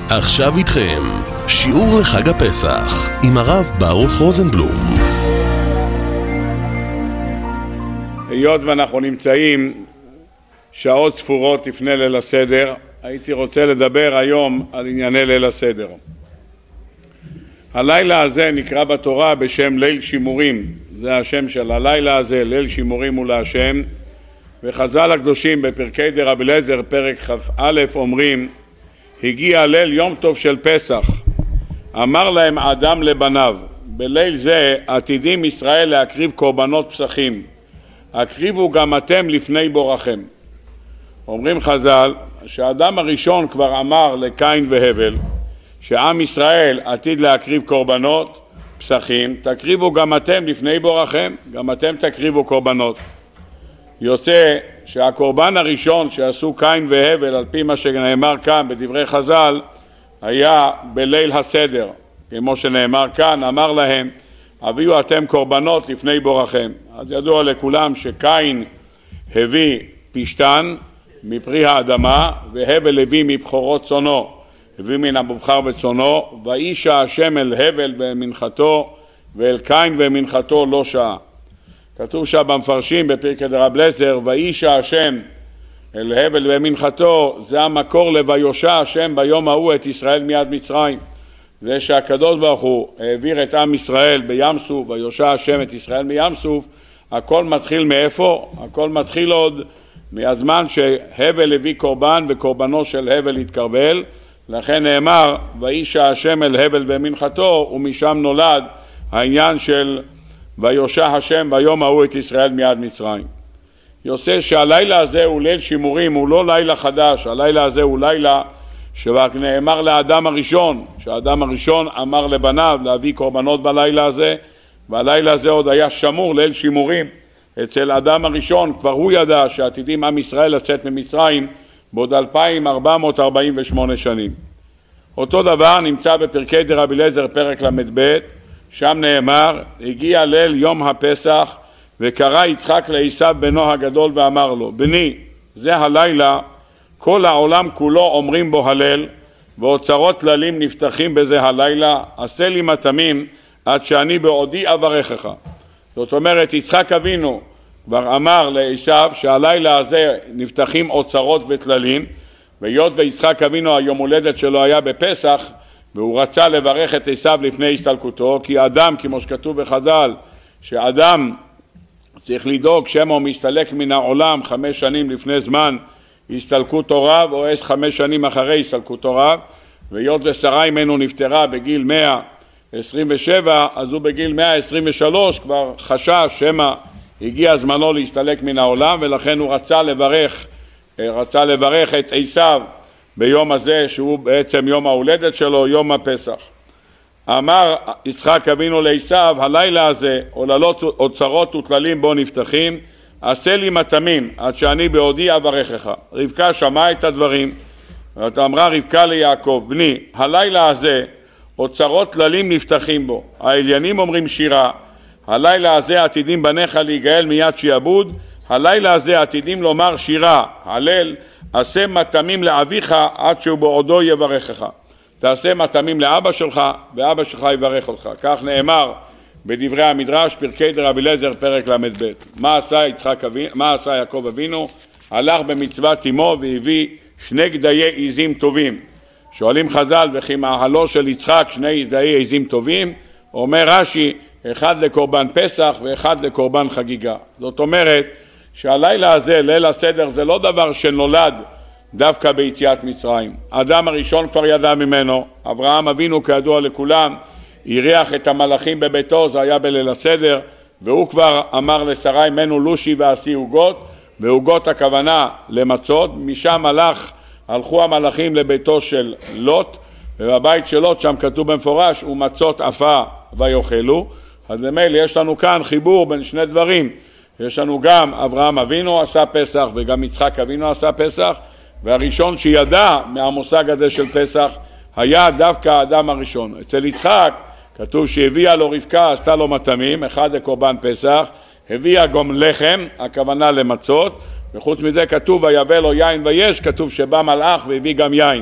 עכשיו איתכם, שיעור לחג הפסח, עם הרב ברוך רוזנבלום. היות ואנחנו נמצאים שעות ספורות לפני ליל הסדר, הייתי רוצה לדבר היום על ענייני ליל הסדר. הלילה הזה נקרא בתורה בשם ליל שימורים, זה השם של הלילה הזה, ליל שימורים הוא להשם. וחז"ל הקדושים בפרקי דרבי אליעזר פרק כ"א אומרים, הגיע ליל יום טוב של פסח, אמר להם אדם לבניו, בליל זה עתידים ישראל להקריב קורבנות פסחים, הקריבו גם אתם לפני בורכם. אומרים חז"ל שהאדם הראשון כבר אמר לקין והבל שעם ישראל עתיד להקריב קורבנות פסחים, תקריבו גם אתם לפני בורכם, גם אתם תקריבו קורבנות. יוצא שהקורבן הראשון שעשו קין והבל על פי מה שנאמר כאן בדברי חז"ל היה בליל הסדר, כמו שנאמר כאן, אמר להם הביאו אתם קורבנות לפני בורכם. אז ידוע לכולם שקין הביא פשתן מפרי האדמה והבל הביא מבחורות צונו, הביא מן המובחר בצונו, ואישה השם אל הבל במנחתו ואל קין ומנחתו לא שעה. כתוב שם במפרשים בפרקי דרבי אליעזר, ואישה השם אל הבל ומנחתו, זה המקור לויושע השם ביום ההוא את ישראל מיד מצרים. זה שהקדוש ברוך הוא העביר את עם ישראל בים סוף, ויושע השם את ישראל מים סוף. הכל מתחיל מאיפה? הכל מתחיל עוד מהזמן שהבל הביא קורבן וקורבנו של הבל התקרבל, לכן נאמר ואישה השם אל הבל ומנחתו, ומשם נולד העניין של ויושע השם ביום ההוא את ישראל מיד מצרים. יוצא שהלילה הזה הוא ליל שימורים, הוא לא לילה חדש, הלילה הזה הוא לילה שרק נאמר לאדם הראשון, שהאדם הראשון אמר לבניו להביא קורבנות בלילה הזה, והלילה הזה עוד היה שמור ליל שימורים אצל האדם הראשון, כבר הוא ידע שעתידים עם ישראל לצאת ממצרים בעוד 2448 שנים. אותו דבר נמצא בפרקי דרבי אליעזר פרק ל"ב, שם נאמר, הגיע ליל יום הפסח וקרא יצחק לעשיו בנו הגדול ואמר לו, בני, זה הלילה, כל העולם כולו אומרים בו הלל, ואוצרות כללים נפתחים בזה הלילה, עשה לי מטעמים עד שאני בעודי אברכך. זאת אומרת, יצחק אבינו כבר אמר לעשיו שהלילה הזה נפתחים אוצרות וכללים, והיות ויצחק אבינו היום הולדת שלו היה בפסח, והוא רצה לברך את עשיו לפני הסתלקותו, כי אדם, כמו שכתוב בחז"ל, שאדם צריך לדאוג שמא הוא מסתלק מן העולם 5 שנים לפני זמן הסתלקות הוריו, או 5 שנים אחרי הסתלקות הוריו, והיות ושרה ממנו נפטרה בגיל 127, אז הוא בגיל 123 כבר חשש שמא הגיע זמנו להסתלק מן העולם, ולכן הוא רצה לברך את עשיו ביום הזה שהוא בעצם יום ההולדת שלו, יום הפסח. אמר יצחק אבינו לעשיו, הלילה הזה עוללות אוצרות וכללים בו נפתחים, עשה לי מטעמים עד שאני בעודי אברכך. רבקה שמעה את הדברים, ואמרה רבקה ליעקב, בני, הלילה הזה אוצרות כללים נפתחים בו, העליינים אומרים שירה, הלילה הזה עתידים בניך להיגאל מיד שיעבוד, הלילה הזה עתידים לומר שירה, הלל, עשה מטעמים לאביך עד שהוא בעודו יברכך. תעשה מטעמים לאבא שלך ואבא שלך יברך אותך. כך נאמר בדברי המדרש פרקי דרבי אליעזר פרק ל"ב. מה עשה יעקב אבינו? הלך במצוות אמו והביא 2 גדיי עזים טובים. שואלים חז"ל, וכי מאהלו של יצחק 2 גדיי עזים טובים? אומר רש"י, 1 לקורבן פסח ו1 לקורבן חגיגה. זאת אומרת שהלילה הזה, ליל הסדר, זה לא דבר שנולד דווקא ביציאת מצרים. האדם הראשון כבר ידע ממנו, אברהם אבינו כידוע לכולם, אירח את המלאכים בביתו, זה היה בליל הסדר, והוא כבר אמר לשרי מנו לושי ועשי עוגות, ועוגות הכוונה למצות, משם הלכו המלאכים לביתו של לוט, ובבית של לוט שם כתוב במפורש, ומצות עפה ויאכלו. אז למילא יש לנו כאן חיבור בין שני דברים, יש לנו גם אברהם אבינו עשה פסח וגם יצחק אבינו עשה פסח, והראשון שידע מהמושג הזה של פסח היה דווקא האדם הראשון. אצל יצחק כתוב שהביאה לו רבקה, עשתה לו מטעמים, 1 לקורבן פסח, הביאה גם לחם, הכוונה למצות, וחוץ מזה כתוב ויבא לו יין ויש, כתוב שבא מלאך והביא גם יין.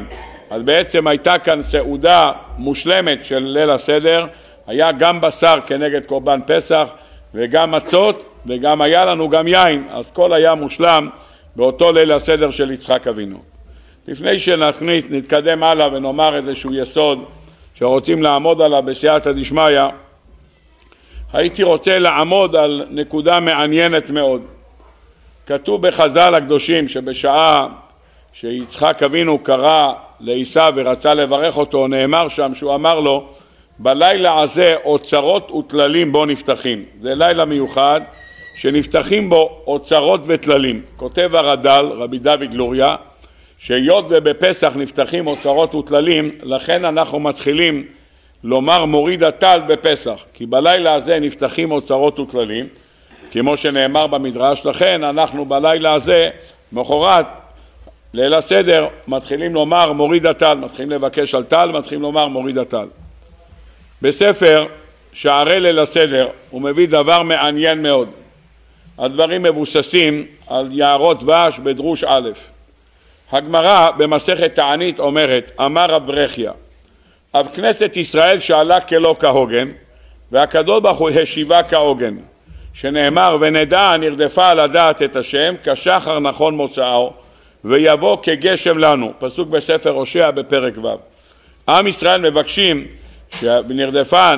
אז בעצם הייתה כאן סעודה מושלמת של ליל הסדר, היה גם בשר כנגד קורבן פסח וגם מצות וגם היה לנו גם יין, אז כל היה מושלם באותו ליל הסדר של יצחק אבינו. לפני נתקדם הלאה ונאמר איזשהו יסוד שרוצים לעמוד עליו בסייעתא דשמיא, הייתי רוצה לעמוד על נקודה מעניינת מאוד. כתוב בחז"ל הקדושים שבשעה שיצחק אבינו קרא לעשיו ורצה לברך אותו, נאמר שם שהוא אמר לו, בלילה הזה אוצרות וטללים בו נפתחים. זה לילה מיוחד שנפתחים בו אוצרות וטללים. כותב הרד"ל, רבי דוד לוריה, שהיות ובפסח נפתחים אוצרות וטללים, לכן אנחנו מתחילים לומר מוריד הטל בפסח, כי בלילה הזה נפתחים אוצרות וטללים, כמו שנאמר במדרש, לכן אנחנו בלילה הזה, מחרת, ליל הסדר, מתחילים לומר מוריד הטל, מתחילים לבקש על טל, מתחילים לומר מוריד הטל. בספר שערי ליל הסדר הוא מביא דבר מעניין מאוד. הדברים מבוססים על יערות דבש בדרוש א'. הגמרא במסכת תענית אומרת, אמר רב ברכיה, אב כנסת ישראל שאלה כלא כהוגן, והקדוש ברוך הוא השיבה כהוגן, שנאמר ונדע נרדפה לדעת את השם, כשחר נכון מוצאו, ויבוא כגשם לנו, פסוק בספר הושע בפרק ו'. עם ישראל מבקשים שנרדפה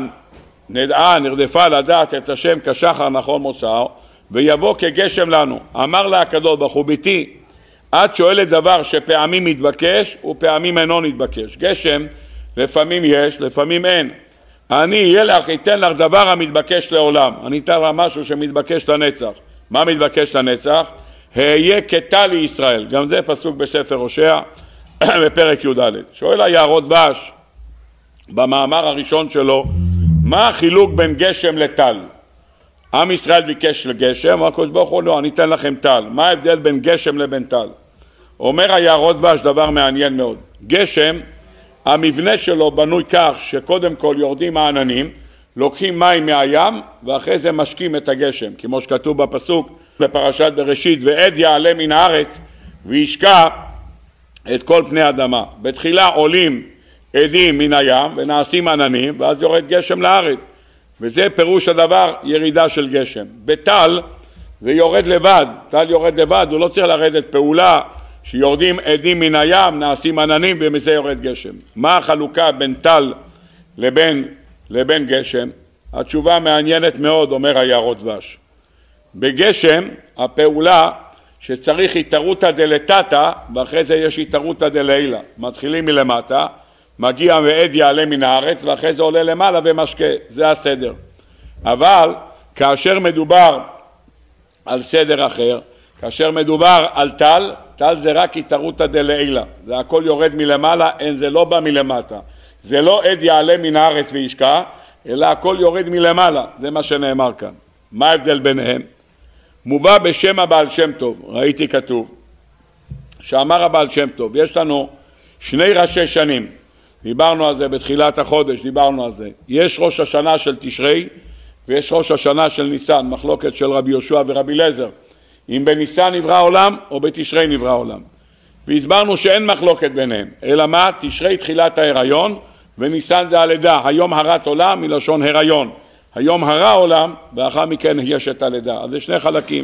לדעת את השם כשחר נכון מוצאו, ויבוא כגשם לנו. אמר לה הקדוש ברוך הוא, ביתי, את שואלת דבר שפעמים מתבקש ופעמים אינו נתבקש. גשם לפעמים יש, לפעמים אין. אני אתן לך דבר המתבקש לעולם. אני אתן לך משהו שמתבקש לנצח. מה מתבקש לנצח? היה כטל לישראל. גם זה פסוק בספר הושע בפרק י"ד. שואל היערות דבש במאמר הראשון שלו, מה החילוק בין גשם לטל? עם ישראל ביקש לגשם, הקדוש ברוך הוא לא, אני אתן לכם טל. מה ההבדל בין גשם לבין טל? אומר היערות דבש דבר מעניין מאוד. גשם, המבנה שלו בנוי כך שקודם כל יורדים העננים, לוקחים מים מהים ואחרי זה משקים את הגשם, כמו שכתוב בפסוק בפרשת בראשית, ועד יעלה מן הארץ וישקע את כל פני אדמה. בתחילה עולים עדים מן הים ונעשים עננים ואז יורד גשם לארץ, וזה פירוש הדבר ירידה של גשם. בטל זה יורד לבד, טל יורד לבד, הוא לא צריך לרדת פעולה שיורדים עדים מן הים, נעשים עננים ומזה יורד גשם. מה החלוקה בין טל לבין גשם? התשובה מעניינת מאוד, אומר היערות דבש. בגשם הפעולה שצריך התערותא דלתתא ואחרי זה יש התערותא דלעילא. מתחילים מלמטה, מגיע ועד יעלה מן הארץ ואחרי זה עולה למעלה ומשקה, זה הסדר. אבל כאשר מדובר על סדר אחר, כאשר מדובר על טל, טל זה רק התערותא דלעילא, זה הכל יורד מלמעלה, זה לא בא מלמטה, זה לא עד יעלה מן הארץ וישקע, אלא הכל יורד מלמעלה, זה מה שנאמר כאן. מה ההבדל ביניהם? מובא בשם הבעל שם טוב, ראיתי כתוב, שאמר הבעל שם טוב, יש לנו שני ראשי שנים, דיברנו על זה בתחילת החודש, דיברנו על זה. יש ראש השנה של תשרי ויש ראש השנה של ניסן, מחלוקת של רבי יהושע ורבי אליעזר, אם בניסן נברא העולם או בתשרי נברא העולם. והסברנו שאין מחלוקת ביניהם, אלא מה? תשרי תחילת ההיריון וניסן זה הלידה, היום הרת עולם מלשון הריון, היום הרע עולם ואחר מכן יש את הלידה. אז זה שני חלקים.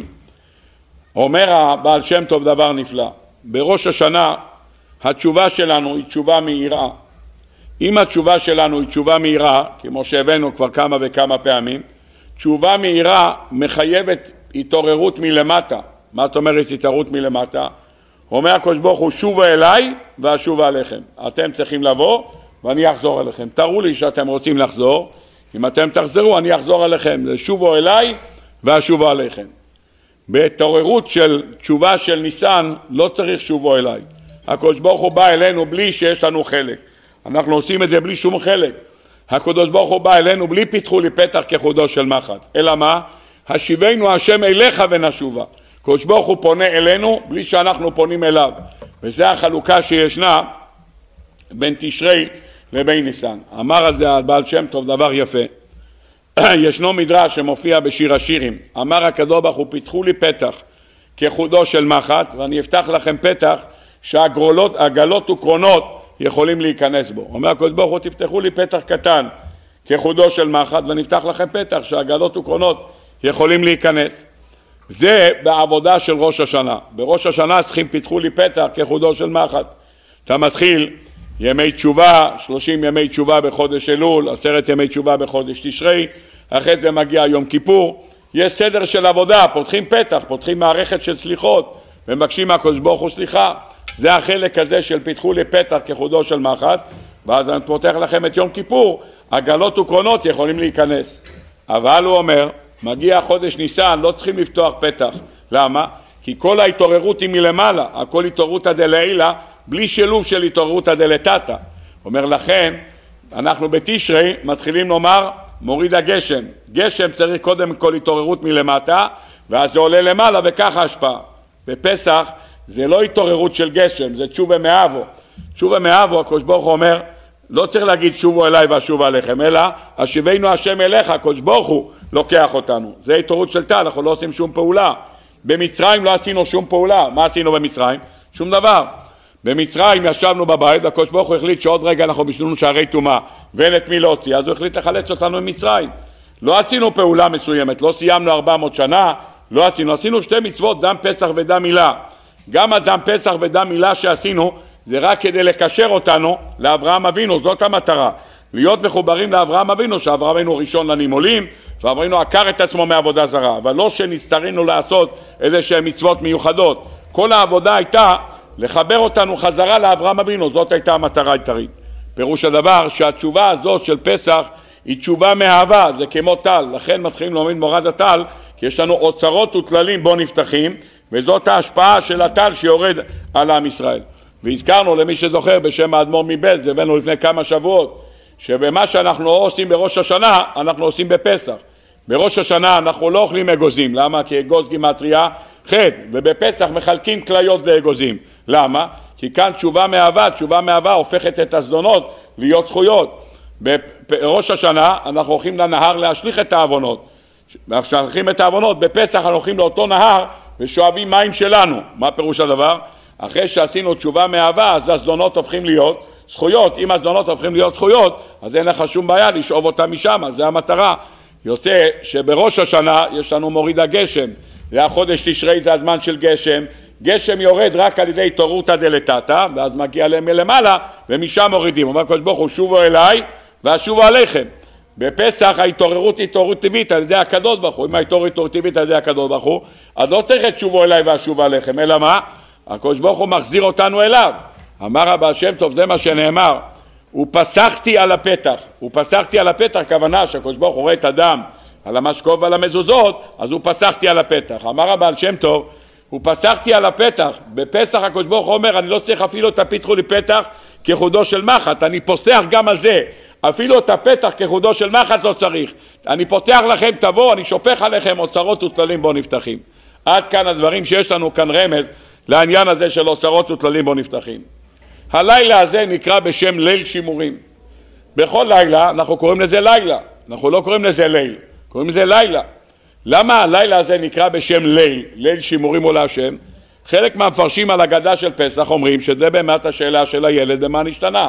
אומר הבעל שם טוב דבר נפלא, בראש השנה התשובה שלנו היא תשובה מהירה. אם התשובה שלנו היא תשובה מהירה, כמו שהבאנו כבר כמה וכמה פעמים, תשובה מהירה מחייבת התעוררות מלמטה. מה זאת אומרת התעוררות מלמטה? אומר הקדוש ברוך הוא, שובה אליי ואשובה עליכם. אתם צריכים לבוא ואני אחזור אליכם. תראו לי שאתם רוצים לחזור, אם אתם תחזרו אני אחזור אליכם. זה שובו אליי ואשובה עליכם. בהתעוררות של תשובה של ניסן לא צריך שובו אליי. הקדוש ברוך הוא בא אלינו בלי שיש לנו חלק. אנחנו עושים את זה בלי שום חלק. הקדוש ברוך הוא בא אלינו בלי פיתחו לי פתח כחודו של מחט. אלא מה? השיבנו השם אליך ונשובה. הקדוש ברוך הוא פונה אלינו בלי שאנחנו פונים אליו. וזה החלוקה שישנה בין תשרי לבין ניסן. אמר על זה הבעל שם טוב דבר יפה. ישנו מדרש שמופיע בשיר השירים. אמר הקדוש ברוך הוא פיתחו לי פתח כחודו של מחט ואני אפתח לכם פתח שהגלות וקרונות יכולים להיכנס בו. אומר הקדוש ברוך הוא, תפתחו לי פתח קטן כחודו של מחט ונפתח לכם פתח שהעגלות וקרונות יכולים להיכנס. זה בעבודה של ראש השנה. בראש השנה צריכים פיתחו לי פתח כחודו של מחט. אתה מתחיל ימי תשובה, 30 ימי תשובה בחודש אלול, 10 ימי תשובה בחודש תשרי, אחרי זה מגיע יום כיפור. יש סדר של עבודה, פותחים פתח, פותחים מערכת של סליחות, ומבקשים מהקדוש ברוך הוא סליחה. זה החלק הזה של פיתחו לי פתח כחודו של מחט, ואז אני פותח לכם את יום כיפור, עגלות וקרונות יכולים להיכנס. אבל הוא אומר, מגיע חודש ניסן, לא צריכים לפתוח פתח. למה? כי כל ההתעוררות היא מלמעלה, הכל התעוררות דלעילא, בלי שילוב של התעוררות דלתתא. אומר לכן, אנחנו בתשרי מתחילים לומר מוריד הגשם. גשם צריך קודם כל התעוררות מלמטה, ואז זה עולה למעלה וככה השפעה. בפסח זה לא התעוררות של גשם, זה תשובה מאבו. תשובה מאבו, הקדוש ברוך הוא אומר, לא צריך להגיד שובו אליי ואשובה עליכם, אלא השיבנו השם אליך, הקדוש ברוך הוא לוקח אותנו. זה התעוררות של תא, אנחנו לא עושים שום פעולה. במצרים לא עשינו שום פעולה. מה עשינו במצרים? שום דבר. במצרים ישבנו בבית, והקדוש ברוך הוא החליט שעוד רגע אנחנו בשלנו שערי טומאה, ואין את מי להוציא, אז הוא החליט לחלץ אותנו ממצרים. לא עשינו פעולה מסוימת, לא סיימנו 400 שנה, לא עשינו שתי מצוות, דם פסח ודם מילה. גם הדם פסח ודם מילה שעשינו, זה רק כדי לקשר אותנו לאברהם אבינו, זאת המטרה. להיות מחוברים לאברהם אבינו, שאברהם אבינו ראשון לנימולים, ואברהם אבינו עקר את עצמו מעבודה זרה, אבל לא שנצטרינו לעשות איזה שהן מצוות מיוחדות. כל העבודה הייתה לחבר אותנו חזרה לאברהם אבינו, זאת הייתה המטרה העיקרית. פירוש הדבר שהתשובה הזאת של פסח היא תשובה מאהבה, זה כמו טל, לכן מתחילים לומר מורד הטל, כי יש לנו אוצרות וטללים בו נפתחים, וזאת ההשפעה של הטל שיורד על עם ישראל. והזכרנו למי שזוכר בשם האדמו"ר מבעלז, זה הבאנו לפני כמה שבועות, שבמה שאנחנו לא עושים בראש השנה, אנחנו עושים בפסח. בראש השנה אנחנו לא אוכלים אגוזים, למה? כי אגוז גימטריה חטא, ובפסח מחלקים כליות לאגוזים. למה? כי כאן תשובה מאהבה הופכת את הזדונות להיות זכויות. בראש השנה אנחנו הולכים לנהר להשליך את העוונות. כשהולכים את העוונות, בפסח אנחנו הולכים לאותו נהר ושואבים מים שלנו. מה פירוש הדבר? אחרי שעשינו תשובה מאהבה, אז הזדונות הופכים להיות זכויות. אם הזדונות הופכים להיות זכויות, אז אין לך שום בעיה לשאוב אותם משם, זה המטרה. יוצא שבראש השנה יש לנו מוריד הגשם. זה החודש תשרי, זה הזמן של גשם. גשם יורד רק על ידי התעוררותא דלתתא, ואז מגיע להם מלמעלה, ומשם מורידים. אומר הקדוש ברוך הוא, שובו אליי ואשובו עליכם. בפסח ההתעוררות היא התעוררות טבעית על ידי הקדוש ברוך הוא. אם ההתעוררות היא טבעית על ידי הקדוש ברוך הוא, אז לא צריך את שובו אליי ואשובו עליכם, אלא מה? הקדוש ברוך הוא מחזיר אותנו אליו. אמר הבעל שם טוב, זה מה שנאמר, ופסחתי על הפתח. ופסחתי על הפתח, כוונה שהקדוש ברוך הוא רואה את הדם על המשקוף ועל המזוזות, אז הוא פסחתי על הפתח. אמר הבעל שם טוב, ופסחתי על הפתח. בפסח הקדוש ברוך הוא אומר, אני לא צריך אפילו את הפיתחו לי פתח כחודו של מחט, אני פוסח גם על זה. אפילו את הפתח כחודו של מחט לא צריך. אני פותח לכם, תבוא, אני שופך עליכם אוצרות וטללים בו נפתחים. עד כאן הדברים שיש לנו כאן רמז לעניין הזה של אוצרות וטללים בו נפתחים. הלילה הזה נקרא בשם ליל שימורים. בכל לילה אנחנו קוראים לזה לילה, אנחנו לא קוראים לזה ליל, קוראים לזה לילה. למה הלילה הזה נקרא בשם ליל, ליל שימורים הוא להשם? חלק מהמפרשים על הגדה של פסח אומרים שזה באמת השאלה של הילד במה נשתנה,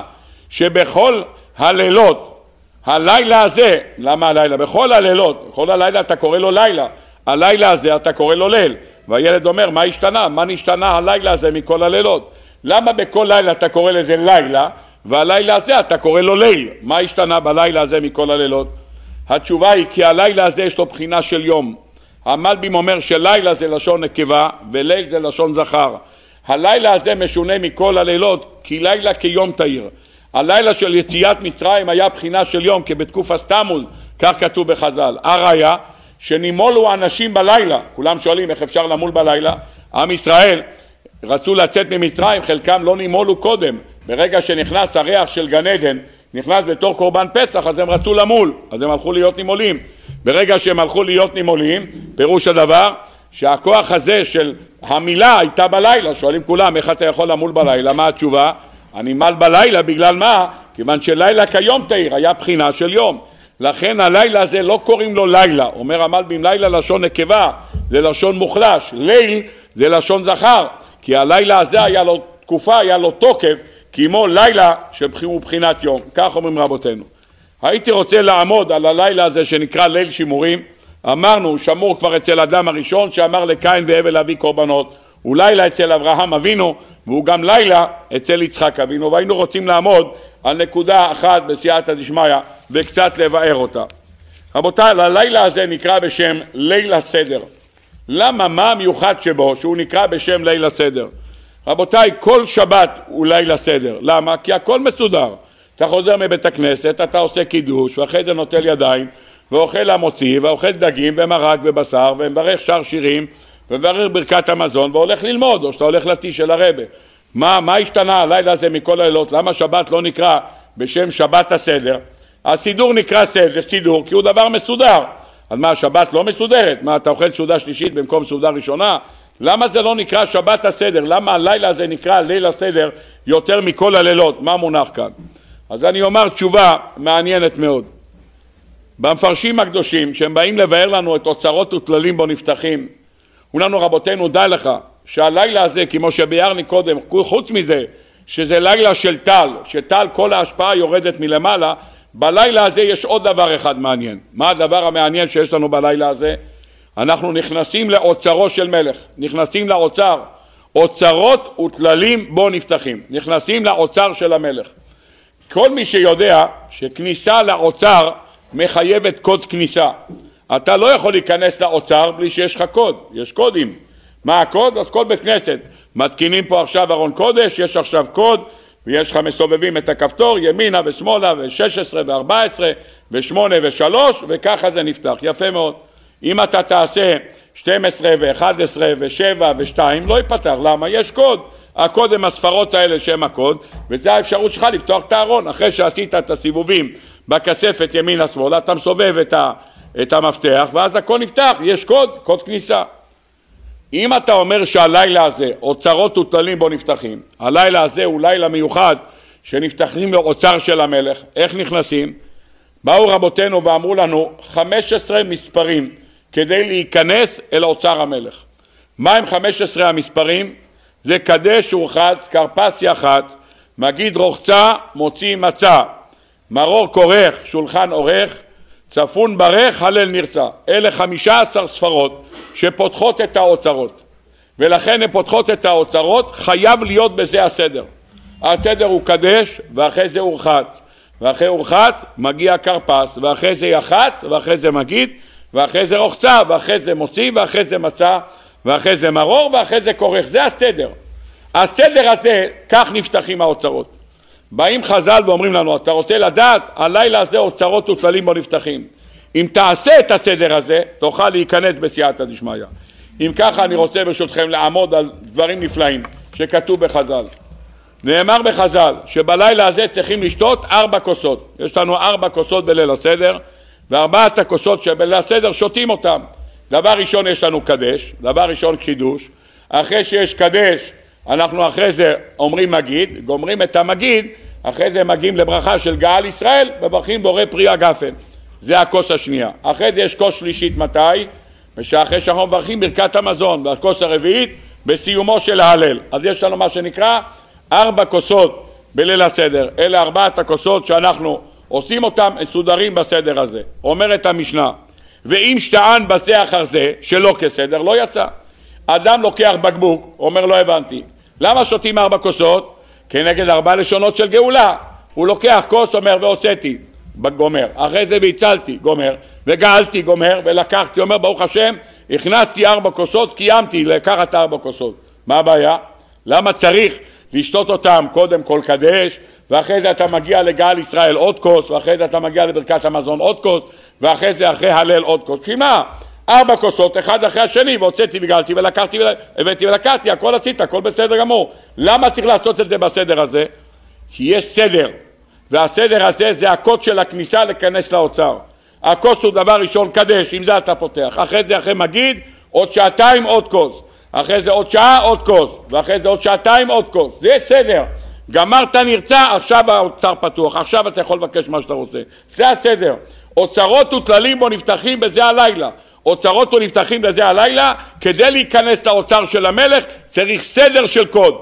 שבכל הלילות, הלילה הזה, למה הלילה? בכל הלילות, בכל הלילה אתה קורא לו לילה, הלילה הזה אתה קורא לו ליל, והילד אומר מה השתנה? מה נשתנה הלילה הזה מכל הלילות? למה בכל לילה אתה קורא לזה לילה, והלילה הזה אתה קורא לו ליל? מה השתנה בלילה הזה מכל הלילות? התשובה היא כי הלילה הזה יש לו בחינה של יום. המלבים אומר שלילה זה לשון נקבה וליל זה לשון זכר. הלילה הזה משונה מכל הלילות כי לילה כיום תאיר. הלילה של יציאת מצרים היה בחינה של יום כי בתקופת תמוז, כך כתוב בחז"ל. הראיה שנימולו אנשים בלילה. כולם שואלים איך אפשר למול בלילה. עם ישראל רצו לצאת ממצרים, חלקם לא נימולו קודם. ברגע שנכנס הריח של גן עדן, נכנס בתור קורבן פסח, אז הם רצו למול, אז הם הלכו להיות נימולים. ברגע שהם הלכו להיות נימולים, פירוש הדבר שהכוח הזה של המילה הייתה בלילה. שואלים כולם, איך אתה יכול למול בלילה? מה התשובה? אני מל בלילה, בגלל מה? כיוון שלילה כיום תאיר, היה בחינה של יום. לכן הלילה הזה לא קוראים לו לילה. אומר המלבים, לילה לשון נקבה, זה לשון מוחלש. ליל זה לשון זכר, כי הלילה הזה היה לו תקופה, היה לו תוקף, כמו לילה שהוא בחינת יום, כך אומרים רבותינו. הייתי רוצה לעמוד על הלילה הזה שנקרא ליל שימורים. אמרנו, שמור כבר אצל אדם הראשון שאמר לקין והבל להביא קורבנות, הוא לילה אצל אברהם אבינו, והוא גם לילה אצל יצחק אבינו, והיינו רוצים לעמוד על נקודה אחת בסייעתא דשמיא וקצת לבאר אותה. רבותיי, הלילה הזה נקרא בשם ליל הסדר. למה? מה המיוחד שבו שהוא נקרא בשם ליל הסדר? רבותיי, כל שבת הוא ליל הסדר. למה? כי הכל מסודר. אתה חוזר מבית הכנסת, אתה עושה קידוש, ואחרי זה נוטל ידיים, ואוכל המוציא, ואוכל דגים ומרק ובשר, ומברך שר שירים, ומברך ברכת המזון, והולך ללמוד, או שאתה הולך לטיש של הרבה. מה השתנה הלילה הזה מכל הלילות? למה שבת לא נקרא בשם שבת הסדר? הסידור נקרא סידור, כי הוא דבר מסודר. אז מה, השבת לא מסודרת? מה, אתה אוכל סעודה שלישית במקום סעודה ראשונה? למה זה לא נקרא שבת הסדר? למה הלילה הזה נקרא ליל הסדר יותר מכל הלילות? מה מונח כאן? אז אני אומר תשובה מעניינת מאוד. במפרשים הקדושים, כשהם באים לבאר לנו את אוצרות וכללים בו נפתחים, אומרים לנו רבותינו, דע לך שהלילה הזה, כמו שביארני קודם, חוץ מזה שזה לילה של טל, שטל כל ההשפעה יורדת מלמעלה, בלילה הזה יש עוד דבר אחד מעניין. מה הדבר המעניין שיש לנו בלילה הזה? אנחנו נכנסים לאוצרו של מלך, נכנסים לאוצר, אוצרות וכללים בו נפתחים, נכנסים לאוצר של המלך. כל מי שיודע שכניסה לאוצר מחייבת קוד כניסה. אתה לא יכול להיכנס לאוצר בלי שיש לך קוד, יש קודים. מה הקוד? אז כל בית כנסת. מתקינים פה עכשיו ארון קודש, יש עכשיו קוד, ויש לך מסובבים את הכפתור, ימינה ושמאלה, ו16 ו14 ו8 ו3, וככה זה נפתח. יפה מאוד. אם אתה תעשה 12 ו11 ו7 ו2, לא ייפתח. למה? יש קוד. הקוד הם הספרות האלה שהם הקוד, וזה האפשרות שלך לפתוח את הארון. אחרי שעשית את הסיבובים בכספת ימינה שמאלה, אתה מסובב את המפתח, ואז הכל נפתח. יש קוד כניסה. אם אתה אומר שהלילה הזה, אוצרות וכללים בו נפתחים, הלילה הזה הוא לילה מיוחד שנפתחים לאוצר של המלך, איך נכנסים? באו רבותינו ואמרו לנו 15 מספרים כדי להיכנס אל אוצר המלך. מה הם 15 המספרים? זה קדש ורחץ, כרפס יחץ, מגיד רוחצה, מוציא מצה, מרור כורך, שולחן עורך, צפון ברך, הלל נרצה. אלה 15 ספרות שפותחות את האוצרות, ולכן הן פותחות את האוצרות, חייב להיות בזה הסדר. הסדר הוא קדש, ואחרי זה הורחץ, ואחרי הורחץ מגיע כרפס, ואחרי זה יחץ, ואחרי זה מגיד, ואחרי זה רוחצה, ואחרי זה מוציא, ואחרי זה מצה, ואחרי זה מרור, ואחרי זה כורך. זה הסדר. הסדר הזה, כך נפתחים האוצרות. באים חז"ל ואומרים לנו, אתה רוצה לדעת, הלילה הזה אוצרות וכללים בו נפתחים. אם תעשה את הסדר הזה, תוכל להיכנס בסייעתא דשמיא. אם ככה אני רוצה ברשותכם לעמוד על דברים נפלאים שכתוב בחז"ל. נאמר בחז"ל שבלילה הזה צריכים לשתות 4 כוסות. יש לנו 4 כוסות בליל הסדר, ו4 הכוסות שבליל הסדר שותים אותם. דבר ראשון יש לנו קדש, דבר ראשון קידוש. אחרי שיש קדש, אנחנו אחרי זה אומרים מגיד, גומרים את המגיד, אחרי זה מגיעים לברכה של גאל ישראל, מברכים בורא פרי הגפן. זה הכוס השנייה. אחרי זה יש כוס שלישית מתי? ושאחרי שאנחנו מברכים ברכת המזון, והכוס הרביעית בסיומו של ההלל. אז יש לנו מה שנקרא 4 כוסות בליל הסדר. אלה 4 הכוסות שאנחנו עושים אותם מסודרים בסדר הזה. אומרת המשנה, ואם שטען בזה אחר זה שלא כסדר, לא יצא. אדם לוקח בקבוק, אומר לא הבנתי. למה שותים 4 כוסות? כנגד 4 לשונות של גאולה. הוא לוקח כוס, אומר והוצאתי, גומר. אחרי זה והצלתי, גומר. וגאלתי, גומר. ולקחתי, אומר ברוך השם, הכנסתי 4 כוסות, קיימתי לקחת 4 כוסות. מה הבעיה? למה צריך לשתות אותם קודם כל קדש, ואחרי זה אתה מגיע לגאל ישראל עוד כוס, ואחרי זה אתה מגיע לברכת המזון עוד כוס, ואחרי זה אחרי הלל עוד כוס? כי מה? 4 כוסות, אחד אחרי השני, והוצאתי וגאלתי ולקחתי, הבאתי ולקחתי, הכל עשית, הכל בסדר גמור. למה צריך לעשות את זה בסדר הזה? כי יש סדר, והסדר הזה זה הקוד של הכניסה לכנס לאוצר. הכוס הוא דבר ראשון קדש, עם זה אתה פותח. אחרי זה אחרי מגיד, עוד 2 עוד כוס. אחרי זה עוד שעה עוד כוס, ואחרי זה עוד 2 עוד כוס. זה סדר. גמרת נרצה, עכשיו האוצר פתוח, עכשיו אתה יכול לבקש מה שאתה רוצה. זה הסדר. אוצרות וכללים בו נפתחים בזה הלילה. אוצרות ונפתחים בזה הלילה, כדי להיכנס לאוצר של המלך צריך סדר של קוד.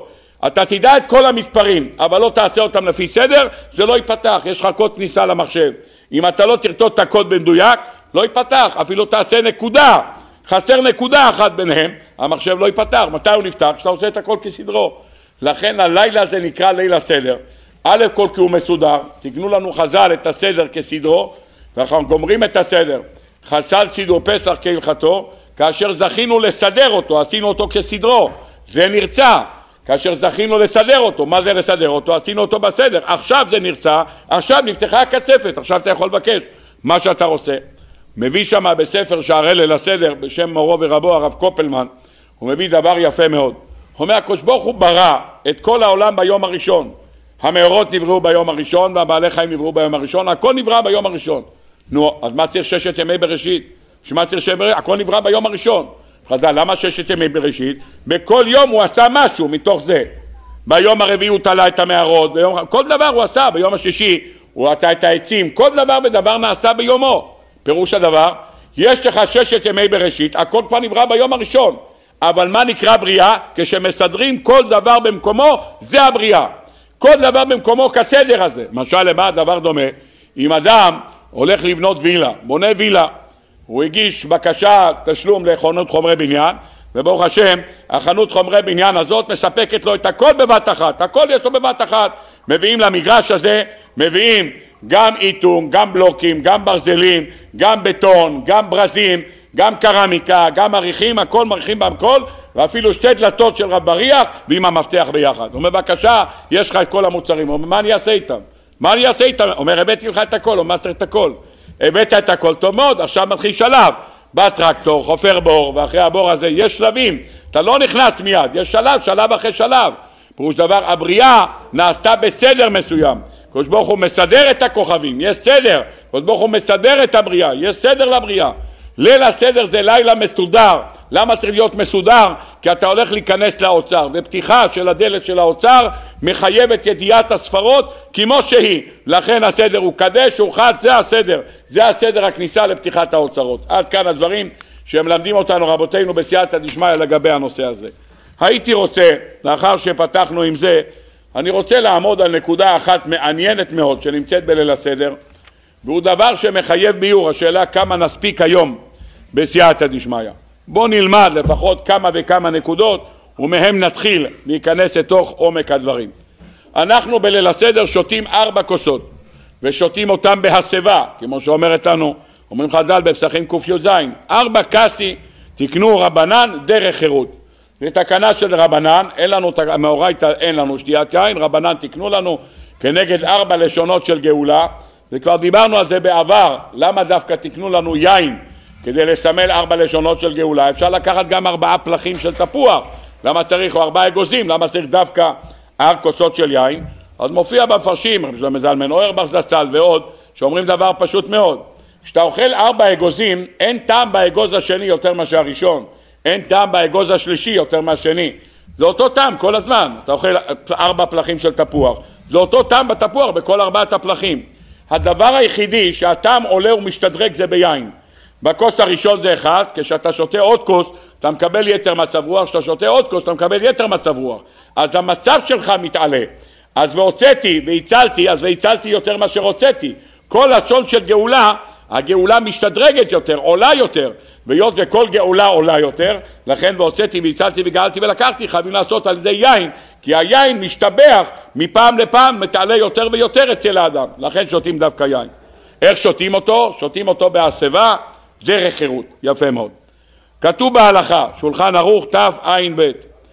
אתה תדע את כל המספרים, אבל לא תעשה אותם לפי סדר, זה לא ייפתח. יש לך קוד כניסה למחשב. אם אתה לא תרטוט את הקוד במדויק, לא ייפתח. אפילו תעשה נקודה, חסר נקודה אחת ביניהם, המחשב לא ייפתח. מתי הוא נפתח? כשאתה עושה את הכל כסדרו. לכן הלילה הזה נקרא ליל הסדר. א' כל כי הוא מסודר, תקנו לנו חז"ל את הסדר כסדרו, ואנחנו גומרים את הסדר. חסל סידור פסח כהלכתו, כאשר זכינו לסדר אותו, עשינו אותו כסדרו, זה נרצה. כאשר זכינו לסדר אותו, מה זה לסדר אותו? עשינו אותו בסדר, עכשיו זה נרצה, עכשיו נפתחה הכספת, עכשיו אתה יכול לבקש מה שאתה רוצה. מביא שם בספר שערי ליל הסדר, בשם מורו ורבו הרב קופלמן, הוא מביא דבר יפה מאוד. הוא אומר, הקדוש ברוך הוא ברא את כל העולם ביום הראשון. המאורות נבראו ביום הראשון, והבעלי חיים נבראו ביום הראשון, הכל נברא ביום הראשון. נו, אז מה צריך 6 ימי בראשית? שמה צריך הכל נברא ביום הראשון. חז"ל, למה 6 ימי בראשית? בכל יום הוא עשה משהו מתוך זה. ביום הרביעי הוא תלה את המאורות, כל דבר הוא עשה, ביום השישי הוא עטה את העצים, כל דבר ודבר נעשה ביומו. פירוש הדבר, יש לך 6 ימי בראשית, הכל כבר נברא ביום הראשון. אבל מה נקרא בריאה? כשמסדרים כל דבר במקומו, זה הבריאה. כל דבר במקומו כסדר הזה. משל למה הדבר דומה? אם אדם הולך לבנות וילה, בונה וילה, הוא הגיש בקשה תשלום לחנות חומרי בניין, וברוך השם, החנות חומרי בניין הזאת מספקת לו את הכל בבת אחת, הכל יש לו בבת אחת. מביאים למגרש הזה, מביאים גם איתום, גם בלוקים, גם ברזלים, גם בטון, גם ברזים, גם קרמיקה, גם עריכים, הכל מריחים במקול, ואפילו 2 דלתות של רב בריח ועם המפתח ביחד. הוא אומר, בבקשה, יש לך את כל המוצרים. הוא אומר, מה אני אעשה איתם? מה אני אעשה איתם? הוא אומר, הבאתי לך את הכל. הוא אומר, צריך את הכל. הבאת את הכל, טוב מאוד, עכשיו מתחיל שלב. בא טרקטור, חופר בור, ואחרי הבור הזה יש שלבים. אתה לא נכנס מיד, יש שלב, שלב אחרי שלב. פירוש דבר, הבריאה נעשתה בסדר מסוים. הקדוש ברוך הוא מסדר את הכוכבים, יש סדר. הקדוש ברוך הוא מסדר את הבריאה, יש סדר לבריאה. ליל הסדר זה לילה מסודר. למה צריך להיות מסודר? כי אתה הולך להיכנס לאוצר, ופתיחה של הדלת של האוצר מחייבת ידיעת הספרות כמו שהיא. לכן הסדר הוא קדש, הוא חד, זה הסדר. זה הסדר הכניסה לפתיחת האוצרות. עד כאן הדברים שמלמדים אותנו רבותינו בסייעתא דשמיא לגבי הנושא הזה. הייתי רוצה, לאחר שפתחנו עם זה, אני רוצה לעמוד על נקודה אחת מעניינת מאוד שנמצאת בליל הסדר, והוא דבר שמחייב ביור. השאלה כמה נספיק היום בסייעתא דשמיא. בוא נלמד לפחות כמה וכמה נקודות, ומהם נתחיל להיכנס לתוך עומק הדברים. אנחנו בליל הסדר שותים 4 כוסות, ושותים אותם בהסבה, כמו שאומרת לנו, אומרים חז"ל בפסחים ק"ז, 4 כסי תקנו רבנן דרך חירות. זה תקנה של רבנן, אין לנו, מאורייתא אין לנו שתיית יין, רבנן תקנו לנו כנגד 4 לשונות של גאולה, וכבר דיברנו על זה בעבר. למה דווקא תקנו לנו יין כדי לסמל 4 לשונות של גאולה? אפשר לקחת גם 4 פלחים של תפוח, למה צריך 4 אגוזים? למה צריך דווקא 4 כוסות של יין? אז מופיע במפרשים, רבי שלמה זלמן אוירבך זצ"ל ועוד, שאומרים דבר פשוט מאוד. כשאתה אוכל 4 אגוזים, אין טעם באגוז השני יותר מאשר הראשון, אין טעם באגוז השלישי יותר מהשני. זה אותו טעם כל הזמן. אתה אוכל 4 פלחים של תפוח, זה אותו טעם בתפוח בכל 4 הפלחים. הדבר היחידי שהטעם עולה ומשתדרג זה ביין. בכוס הראשון זה 1, כשאתה שותה עוד כוס אתה מקבל יתר מצב רוח, כשאתה שותה עוד כוס אתה מקבל יתר מצב רוח, אז המצב שלך מתעלה. אז והוצאתי והצלתי, אז והצלתי יותר מה שרוצאתי. כל לשון של גאולה, הגאולה משתדרגת יותר, עולה יותר, והיות וכל גאולה עולה יותר, לכן והוצאתי והצלתי וגאלתי ולקחתי, חייבים לעשות על זה יין, כי היין משתבח מפעם לפעם, מתעלה יותר ויותר אצל האדם, לכן שותים דווקא יין. איך שותים אותו? שותים אותו בהסבה דרך חירות. יפה מאוד. כתוב בהלכה, שולחן ערוך תע"ב,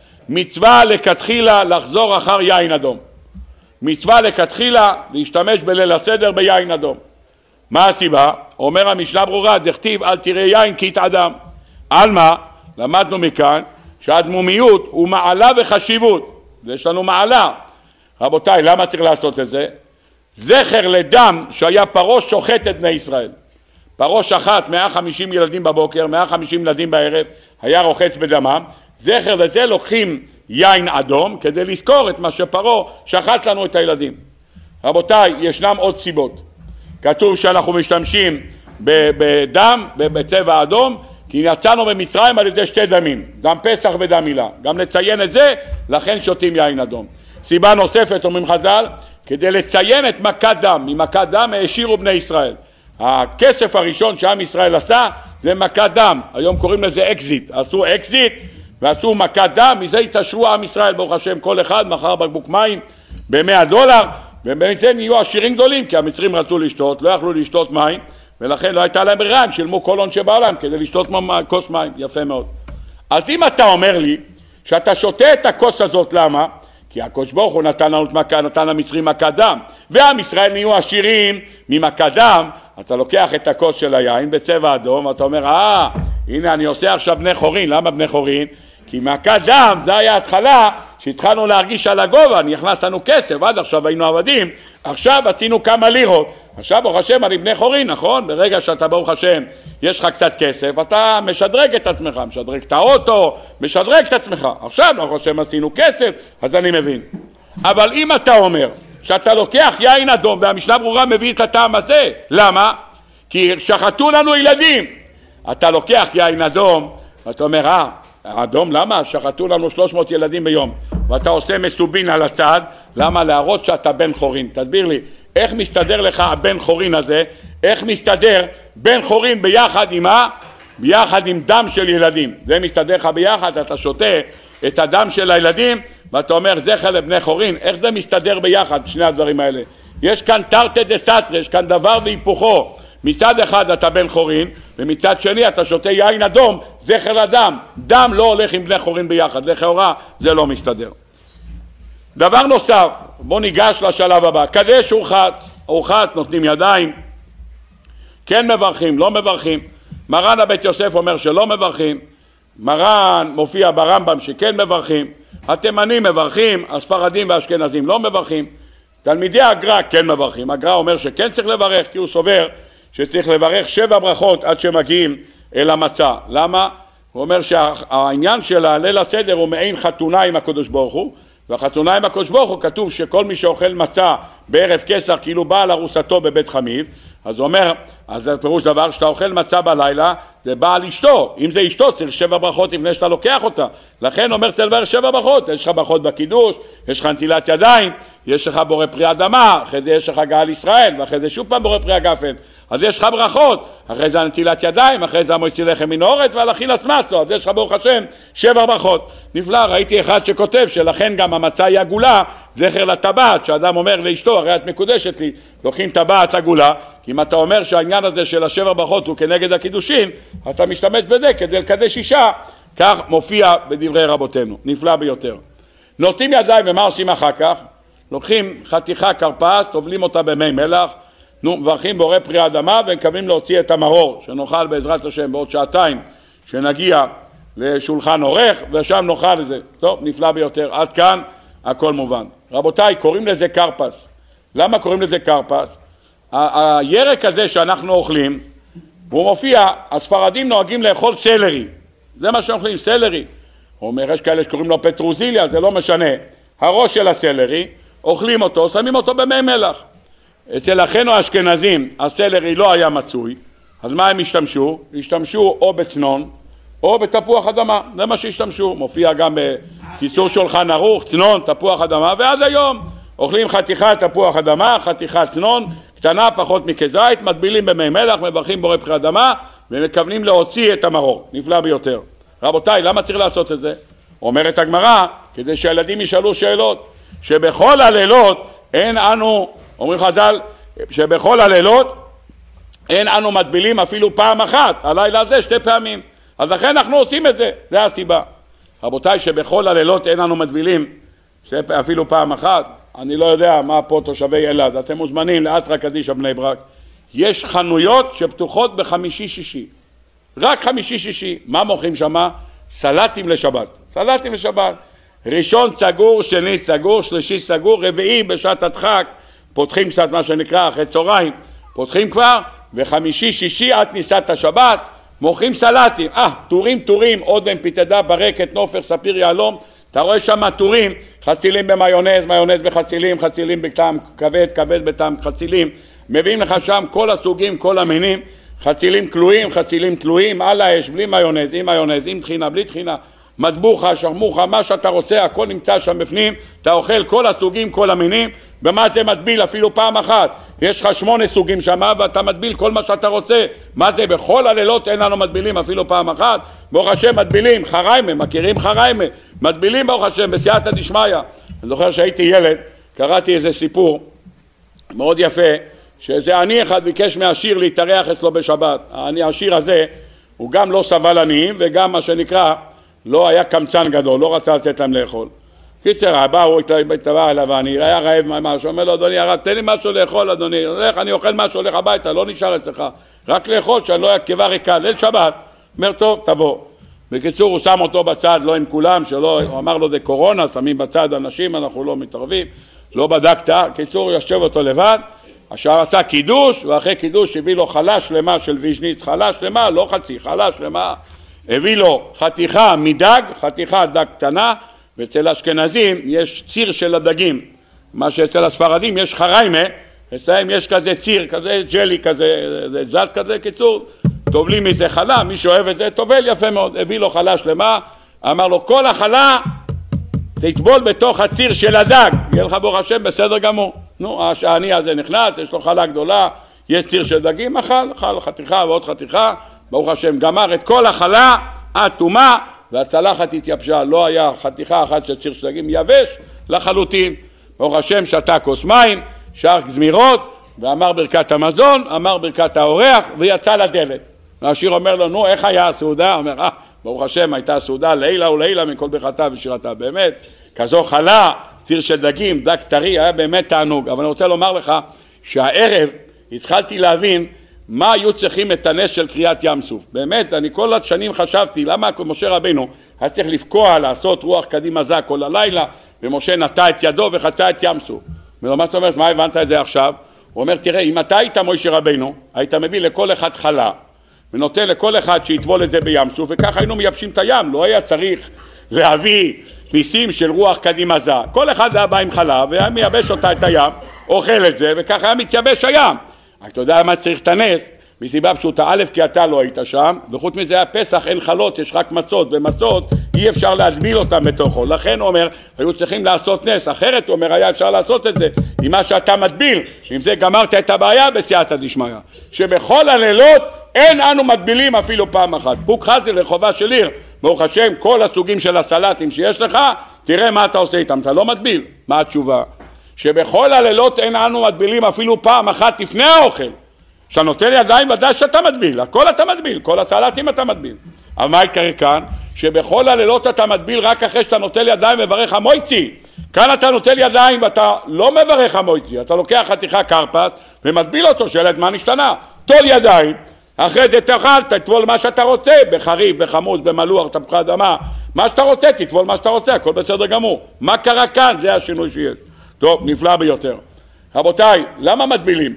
מצווה לכתחילה לחזור אחר יין אדום. מצווה לכתחילה להשתמש בליל הסדר ביין אדום. מה הסיבה? אומר המשנה ברורה, דכתיב אל תראה יין כי יתאדם. על מה? למדנו מכאן שהאדמומיות הוא מעלה וחשיבות. יש לנו מעלה. רבותיי, למה צריך לעשות את זה? זכר לדם שהיה פרעה שוחט את בני ישראל. פרעה שחט 150 ילדים בבוקר, 150 ילדים בערב, היה רוחץ בדמם. זכר לזה לוקחים יין אדום כדי לזכור את מה שפרעה שחט לנו את הילדים. רבותיי, ישנם עוד סיבות. כתוב שאנחנו משתמשים בדם, בצבע אדום, כי יצאנו במצרים על ידי שתי דמים, דם פסח ודם מילה. גם לציין את זה, לכן שותים יין אדום. סיבה נוספת, אומרים חז"ל, כדי לציין את מכת דם. ממכת דם העשירו בני ישראל. הכסף הראשון שעם ישראל עשה זה מכת דם. היום קוראים לזה אקזיט. עשו אקזיט ועשו מכת דם, מזה התעשרו עם ישראל, ברוך השם, כל אחד מכר בקבוק מים ב$100, ובזה נהיו עשירים גדולים, כי המצרים רצו לשתות, לא יכלו לשתות מים, ולכן לא הייתה להם ברירה, הם שילמו כל הון שבעולם כדי לשתות כוס מים. יפה מאוד. אז אם אתה אומר לי שאתה שותה את הכוס הזאת, למה? כי הקדוש ברוך הוא נתן למצרים מכת דם, ועם ישראל נהיו עשירים ממכת דם, אתה לוקח את הכוס של היין בצבע אדום, ואתה אומר, הנה אני עושה עכשיו בני חורין. למה בני חורין? כי מכת דם זה היה התחלה שהתחלנו להרגיש על הגובה, נכנס לנו כסף, עד עכשיו היינו עבדים, עכשיו עשינו כמה לירות, עכשיו ברוך השם אני בני חורין, נכון? ברגע שאתה ברוך השם יש לך קצת כסף, אתה משדרג את עצמך, משדרג את האוטו, משדרג את עצמך. עכשיו ברוך השם עשינו כסף, אז אני מבין. אבל אם אתה אומר שאתה לוקח יין אדום, והמשנה ברורה מביא את הטעם הזה, למה? כי שחטו לנו ילדים. אתה לוקח יין אדום, ואתה אומר, האדום, למה? שחטו לנו 300 ילדים ביום, ואתה עושה מסובין על הצד, למה? להראות שאתה בן חורין. תסביר לי, איך מסתדר לך הבן חורין הזה? איך מסתדר בן חורין ביחד עם ביחד עם דם של ילדים? זה מסתדר לך ביחד, אתה שותה את הדם של הילדים, ואתה אומר, זכר לבני חורין. איך זה מסתדר ביחד, שני הדברים האלה? יש כאן תרתי דסתרי, יש כאן דבר והיפוכו. מצד אחד אתה בן חורין, ומצד שני אתה שותה יין אדום, זכר לדם. דם לא הולך עם בני חורין ביחד, לכאורה זה לא מסתדר. דבר נוסף, בוא ניגש לשלב הבא. קדש ורחץ, נותנים ידיים, כן מברכים, לא מברכים. מרן הבית יוסף אומר שלא מברכים, מרן מופיע ברמב"ם שכן מברכים, התימנים מברכים, הספרדים והאשכנזים לא מברכים, תלמידי הגר"א כן מברכים. הגר"א אומר שכן צריך לברך, כי הוא סובר שצריך לברך 7 ברכות עד שמגיעים אל המצה. למה? הוא אומר שהעניין של הליל הסדר הוא מעין חתונה עם הקדוש ברוך הוא, והחתונה עם הקדוש ברוך הוא כתוב שכל מי שאוכל מצה בערב כסר כאילו בא על ארוסתו בבית חמיב. אז הוא אומר, אז זה פירוש דבר, שאתה אוכל מצה בלילה זה בא על אשתו, אם זה אשתו צריך 7 ברכות לפני שאתה לוקח אותה. לכן אומר צריך לברך 7 ברכות. יש לך ברכות בקידוש, יש לך נטילת ידיים, יש לך בורא פרי אדמה, אחרי זה יש לך גאל ישראל, ואחרי זה שוב פעם בורא פרי הגפן. אז יש לך ברכות, אחרי זה נטילת ידיים, אחרי זה המוציא לחם מן האורץ ועל אכילת מצה. אז יש לך ברוך השם 7 ברכות. נפלא. ראיתי אחד שכותב שלכן גם המצה היא עגולה, זכר לטבעת, שאדם אומר לאשתו, הרי את מקודשת לי, לוקחים טבעת עגולה. כי אם אתה אומר שהעניין הזה של 7 ברכות הוא כנגד הקידושין, אתה משתמש בזה כדי לקדש אישה. כך מופיע בדברי רבותינו. נפלא ביותר. נוטים ידיים, ומה עושים אחר כך? לוקחים חתיכה כרפס, טובלים אותה במי מלח, מברכים בורא פרי האדמה, ומקווים להוציא את המרור, שנאכל בעזרת השם בעוד 2 שעות, שנגיע לשולחן עורך, ושם נאכל את זה. טוב, נפלא ביותר. עד כאן הכל מובן. רבותיי, קוראים לזה קרפס. למה קוראים לזה קרפס? הירק הזה שאנחנו אוכלים, הוא מופיע, הספרדים נוהגים לאכול סלרי. זה מה שאוכלים, סלרי. הוא אומר, יש כאלה שקוראים לו פטרוזיליה, זה לא משנה. הראש של הסלרי, אוכלים אותו, שמים אותו במי מלח. אצל אחינו האשכנזים, הסלרי לא היה מצוי, אז מה הם השתמשו? השתמשו או בצנון, או בתפוח אדמה. זה מה שהשתמשו. מופיע גם בקיצור שולחן ערוך, צנון, תפוח אדמה, ועד היום אוכלים חתיכת תפוח אדמה, חתיכת צנון, קטנה פחות מכזית, מטבילים במי מלח, מברכים בורא פרי אדמה, ומכוונים להוציא את המרור. נפלא ביותר. רבותיי, למה צריך לעשות את זה? אומרת הגמרא, כדי שהילדים ישאלו שאלות, שבכל הלילות אין אנו, אומרים חז"ל, שבכל הלילות אין אנו מטבילים אפילו פעם אחת, הלילה הזה 2 פעמים. אז לכן אנחנו עושים את זה, זה הסיבה. רבותיי, שבכל הלילות אין אנו מטבילים אפילו פעם אחת, אני לא יודע מה פה תושבי אלעד, אתם מוזמנים לאתרא קדישא בני ברק. יש חנויות שפתוחות בחמישי-שישי, רק חמישי-שישי. מה מוכרים שמה? סלטים לשבת. סלטים לשבת. ראשון סגור, שני סגור, שלישי סגור, רביעי בשעת הדחק, פותחים קצת מה שנקרא אחרי צהריים, פותחים כבר, וחמישי-שישי עד כניסת השבת, מוכרים סלטים. טורים, אודם, פיתדה, ברקת, נופר, ספיר, יהלום. אתה רואה שם טורים, חצילים במיונז, מיונז בחצילים, חצילים בטעם כבד, כבד בטעם חצילים. מביאים לך שם כל הסוגים, כל המינים, חצילים כלואים, חצילים תלויים, על האש, בלי מיונז, עם מיונז, עם טחינה, בלי טחינה, מטבוחה, שרמוחה, מה שאתה רוצה, הכל נמצא שם בפנים, אתה אוכל כל הסוגים, כל המינים, במה זה מטביל אפילו פעם אחת, יש לך 8 סוגים שם ואתה מטביל כל מה שאתה רוצה, מה זה בכל הלילות אין לנו מטבילים אפילו פעם אחת, ברוך השם מטבילים, חריימה, מכירים חריימה, מטבילים ברוך השם בסייעתא דשמיא. אני זוכר שהייתי ילד, קראתי איזה סיפור מאוד יפה, שזה עני אחד ביקש מהעשיר להתארח אצלו בשבת. העשיר הזה הוא גם לא סבל עניים וגם מה שנקרא לא היה קמצן גדול, לא רצה לתת להם לאכול. קיצר, הבא הוא התבא אליו העני, היה רעב משהו, אומר לו אדוני הרב תן לי משהו לאכול אדוני, הולך, אני אוכל משהו, הולך הביתה, לא נשאר אצלך, רק לאכול שאני לא אקיבה ריקה, ליל שבת. אומר טוב תבוא. בקיצור הוא שם אותו בצד, לא עם כולם, שלא, הוא אמר לו זה קורונה, שמים בצד אנשים, אנחנו לא מתערבים, לא בדקת, קיצור הוא יושב אותו לבד, עכשיו עשה קידוש, ואחרי קידוש הביא לו חלה שלמה של ויז'ניץ, חלה שלמה, לא חצי, חלה שלמה, הביא לו חתיכה מדג, חתיכה דג קטנה, ואצל האשכנזים יש ציר של הדגים, מה שאצל הספרדים יש חריימה, אצלם יש כזה ציר, כזה ג'לי כזה, זה זז כזה, קיצור, טובלים מזה חלה, מי שאוהב את זה טובל יפה מאוד, הביא לו חלה שלמה, אמר לו כל החלה תטבול בתוך הציר של הדג, יהיה לך ברוך השם בסדר גמור. נו, העני הזה נכנס, יש לו חלה גדולה, יש ציר של דגים, אכל חתיכה ועוד חתיכה, ברוך השם גמר את כל החלה, אטומה, והצלחת התייבשה, לא היה חתיכה אחת של ציר של דגים, יבש לחלוטין. ברוך השם שתה כוס מים, שר גזמירות, ואמר ברכת המזון, אמר ברכת האורח, ויצא לדלת. העשיר אומר לו, נו, איך היה הסעודה? אומר, ברוך השם, הייתה סעודה לילה ולילה מכל ברכתה ושירתה. באמת, כזו חלה, ציר של דגים, דג טרי, היה באמת תענוג. אבל אני רוצה לומר לך שהערב התחלתי להבין מה היו צריכים את הנס של קריאת ים סוף. באמת, אני כל השנים חשבתי, למה משה רבינו היה צריך לפקוע, לעשות רוח קדימה זק כל הלילה, ומשה נטע את ידו וחצה את ים סוף. מה זאת אומרת, מה הבנת את זה עכשיו? הוא אומר, תראה, אם אתה היית משה רבינו, היית מביא לכל אחד חלה, ונותן לכל אחד שיטבול את זה בים סוף, וככה היינו מייבשים את הים, לא היה צריך להביא ניסים של רוח קדימה זק. כל אחד היה בא עם חלה, והיה מייבש אותה את הים, אוכל את זה, וככה היה מתייבש הים. אתה יודע מה צריך את הנס? מסיבה פשוטה, א', כי אתה לא היית שם, וחוץ מזה היה פסח, אין חלות, יש רק מצות, ומצות אי אפשר להדביל אותם בתוכו. לכן הוא אומר, היו צריכים לעשות נס, אחרת הוא אומר, היה אפשר לעשות את זה, עם מה שאתה מדביל, עם זה גמרת את הבעיה בסייעתא דשמיא, שבכל הלילות אין אנו מדבילים אפילו פעם אחת. פוק חזי לחובה של עיר, ברוך השם, כל הסוגים של הסלטים שיש לך, תראה מה אתה עושה איתם, אתה לא מדביל. מה התשובה? שבכל הלילות אין אנו מדבילים אפילו פעם אחת לפני האוכל. כשאתה נוטל ידיים ודאי שאתה מדביל, הכל אתה מדביל, כל הסלטים אתה מדביל. אבל מה יקרה כאן? שבכל הלילות אתה מדביל רק אחרי שאתה נוטל ידיים מברך המויצי. כאן אתה נוטל ידיים ואתה לא מברך המויצי, אתה לוקח חתיכה קרפס ומדביל אותו, שאלת מה נשתנה? טול ידיים, אחרי זה תאכל, תטבול מה שאתה רוצה, בחריף, בחמוץ, במלוח, תפוחי אדמה, מה שאתה רוצה, תטבול מה שאתה רוצה, הכל בסדר גמור. מה קרה כאן? זה השינוי שיש. טוב, נפלא ביותר. רבותיי, למה מדבילים?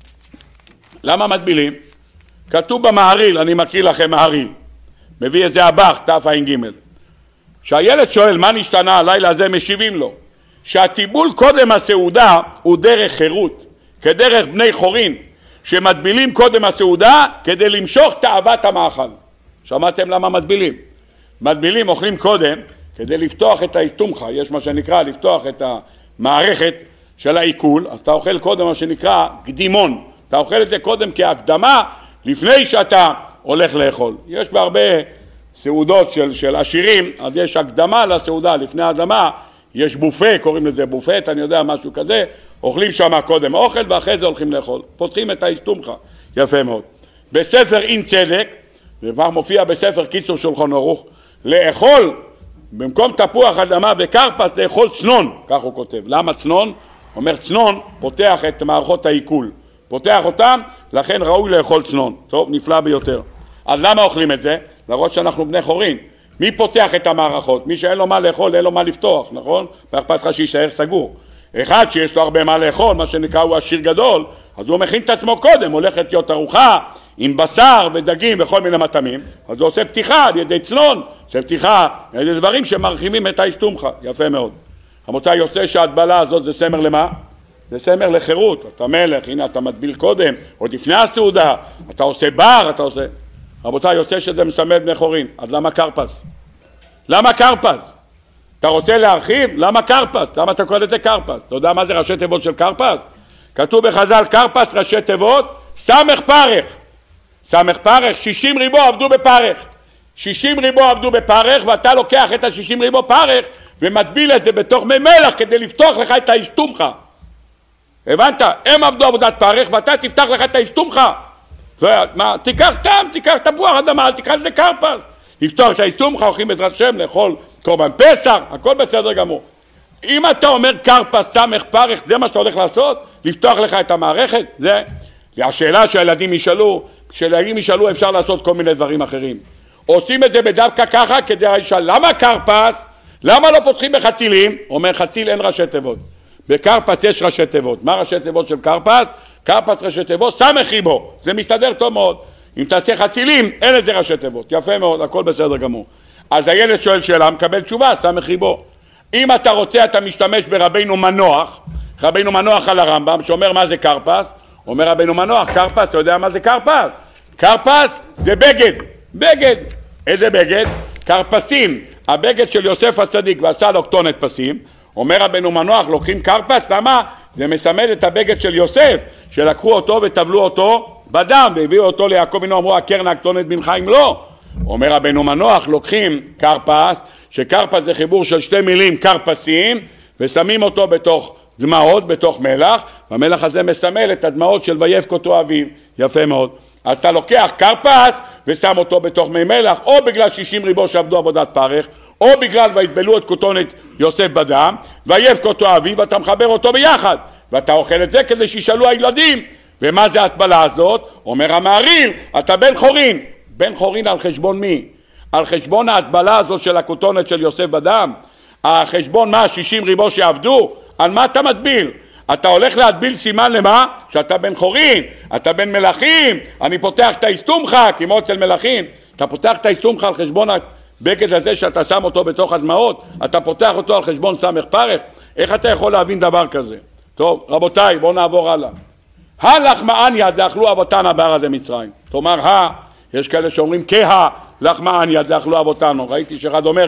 למה מדבילים? כתוב במעריל, אני מקריא לכם מעריל, מביא את זה הבח, תע"ג. שהילד שואל מה נשתנה הלילה הזה, משיבים לו שהטיבול קודם הסעודה הוא דרך חירות, כדרך בני חורין, שמדבילים קודם הסעודה כדי למשוך תאוות המאכל. שמעתם למה מדבילים? מדבילים, אוכלים קודם כדי לפתוח את האיתומחה, יש מה שנקרא לפתוח את המערכת של העיכול, אז אתה אוכל קודם מה שנקרא קדימון, אתה אוכל את זה קודם כהקדמה לפני שאתה הולך לאכול. יש בהרבה סעודות של עשירים, אז יש הקדמה לסעודה, לפני האדמה יש בופה, קוראים לזה בופט, אני יודע משהו כזה, אוכלים שם קודם אוכל ואחרי זה הולכים לאכול, פותחים את האיתומחה, יפה מאוד. בספר אין צדק, וכבר מופיע בספר קיצור שולחן ערוך, לאכול במקום תפוח אדמה וקרפס לאכול צנון, כך הוא כותב. למה צנון? אומר צנון פותח את מערכות העיכול, פותח אותם, לכן ראוי לאכול צנון. טוב, נפלא ביותר. אז למה אוכלים את זה? לראות שאנחנו בני חורין. מי פותח את המערכות? מי שאין לו מה לאכול, אין לו מה לפתוח, נכון? ואכפת לך שישאר סגור. אחד שיש לו הרבה מה לאכול, מה שנקרא הוא עשיר גדול, אז הוא מכין את עצמו קודם, הולכת להיות ארוחה עם בשר ודגים וכל מיני מטעמים, אז הוא עושה פתיחה על ידי צנון, עושה פתיחה על ידי דברים שמרחיבים את האיסטומחה, יפה מאוד. המוצא יוצא שההדבלה הזאת זה סמר למה? זה סמל לחירות. אתה מלך, הנה אתה מטביל קודם, עוד לפני הסעודה, אתה עושה בר, אתה עושה... רבותיי, יוצא שזה מסמל בני חורין. אז למה קרפס? למה קרפס? אתה רוצה להרחיב? למה קרפס? למה אתה קורא לזה קרפס? אתה יודע מה זה ראשי תיבות של קרפס? כתוב בחז"ל קרפס ראשי תיבות, סמך פרך. סמך פרך, 60 ריבו עבדו בפרך. 60 ריבו עבדו בפרך, ואתה לוקח את ה-60 ריבו פרך ומטביל את זה בתוך מי מלח כדי לפתוח לך את האשתומך. הבנת? הם עבדו עבודת פרך ואתה תפתח לך את האשתומך. מה? תיקח סתם, תיקח תפוח אדמה, אל תיקח לזה קרפס. לפתוח את האשתומך, הולכים בעזרת השם לאכול קורבן פסח, הכל בסדר גמור. אם אתה אומר קרפס, סמך פרך, זה מה שאתה הולך לעשות? לפתוח לך את המערכת? זה השאלה שהילדים ישאלו. כשילדים ישאלו אפשר לעשות כל מיני דברים אחרים. עושים את זה בדווקא ככה כדי לשאול למה קרפס? למה לא פותחים בחצילים? אומר חציל אין ראשי תיבות. בקרפס יש ראשי תיבות. מה ראשי תיבות של קרפס? קרפס ראשי תיבות, סמך ריבו. זה מסתדר טוב מאוד. אם תעשה חצילים, אין את זה ראשי תיבות. יפה מאוד, הכל בסדר גמור. אז הילד שואל שאלה, מקבל תשובה, סמך ריבו. אם אתה רוצה, אתה משתמש ברבינו מנוח, רבינו מנוח על הרמב"ם, שאומר מה זה קרפס. אומר רבינו מנוח, קרפס, אתה יודע מה זה קרפס? קרפס זה בגד. בגד. איזה בגד? קרפסים. הבגד של יוסף הצדיק ועשה לו כתונת פסים. אומר רבינו מנוח, לוקחים קרפס, למה? זה מסמל את הבגד של יוסף, שלקחו אותו וטבלו אותו בדם, והביאו אותו ליעקב אבינו, אמרו, הקרן הכתונת בנך אם לא. אומר רבינו מנוח, לוקחים קרפס, שקרפס זה חיבור של שתי מילים, קרפסים, ושמים אותו בתוך דמעות, בתוך מלח, והמלח הזה מסמל את הדמעות של ויבך אותו אביו. יפה מאוד. אז אתה לוקח קרפס ושם אותו בתוך מי מלח, או בגלל 60 ריבו שעבדו עבודת פרך, או בגלל והתבלו את כתונת יוסף בדם, ויבך אותו אביו, ואתה מחבר אותו ביחד, ואתה אוכל את זה כדי שישאלו הילדים, ומה זה ההטבלה הזאת? אומר המעריל, אתה בן חורין. בן חורין על חשבון מי? על חשבון ההטבלה הזאת של הכתונת של יוסף בדם. החשבון מה? 60 ריבו שעבדו? על מה אתה מטביל? אתה הולך להטביל סימן למה? שאתה בן חורין, אתה בן מלכים, אני פותח את האסתומך, כמו אצל מלכים, אתה פותח את האסתומך על חשבון הבגד הזה שאתה שם אותו בתוך הדמעות, אתה פותח אותו על חשבון סמך פרך, איך אתה יכול להבין דבר כזה? טוב, רבותיי, בואו נעבור הלאה. הלחמאניה דאכלו אבותינו בארץ מצרים. תאמר יש כאלה שאומרים לחמאניה דאכלו אבותינו. ראיתי שאחד אומר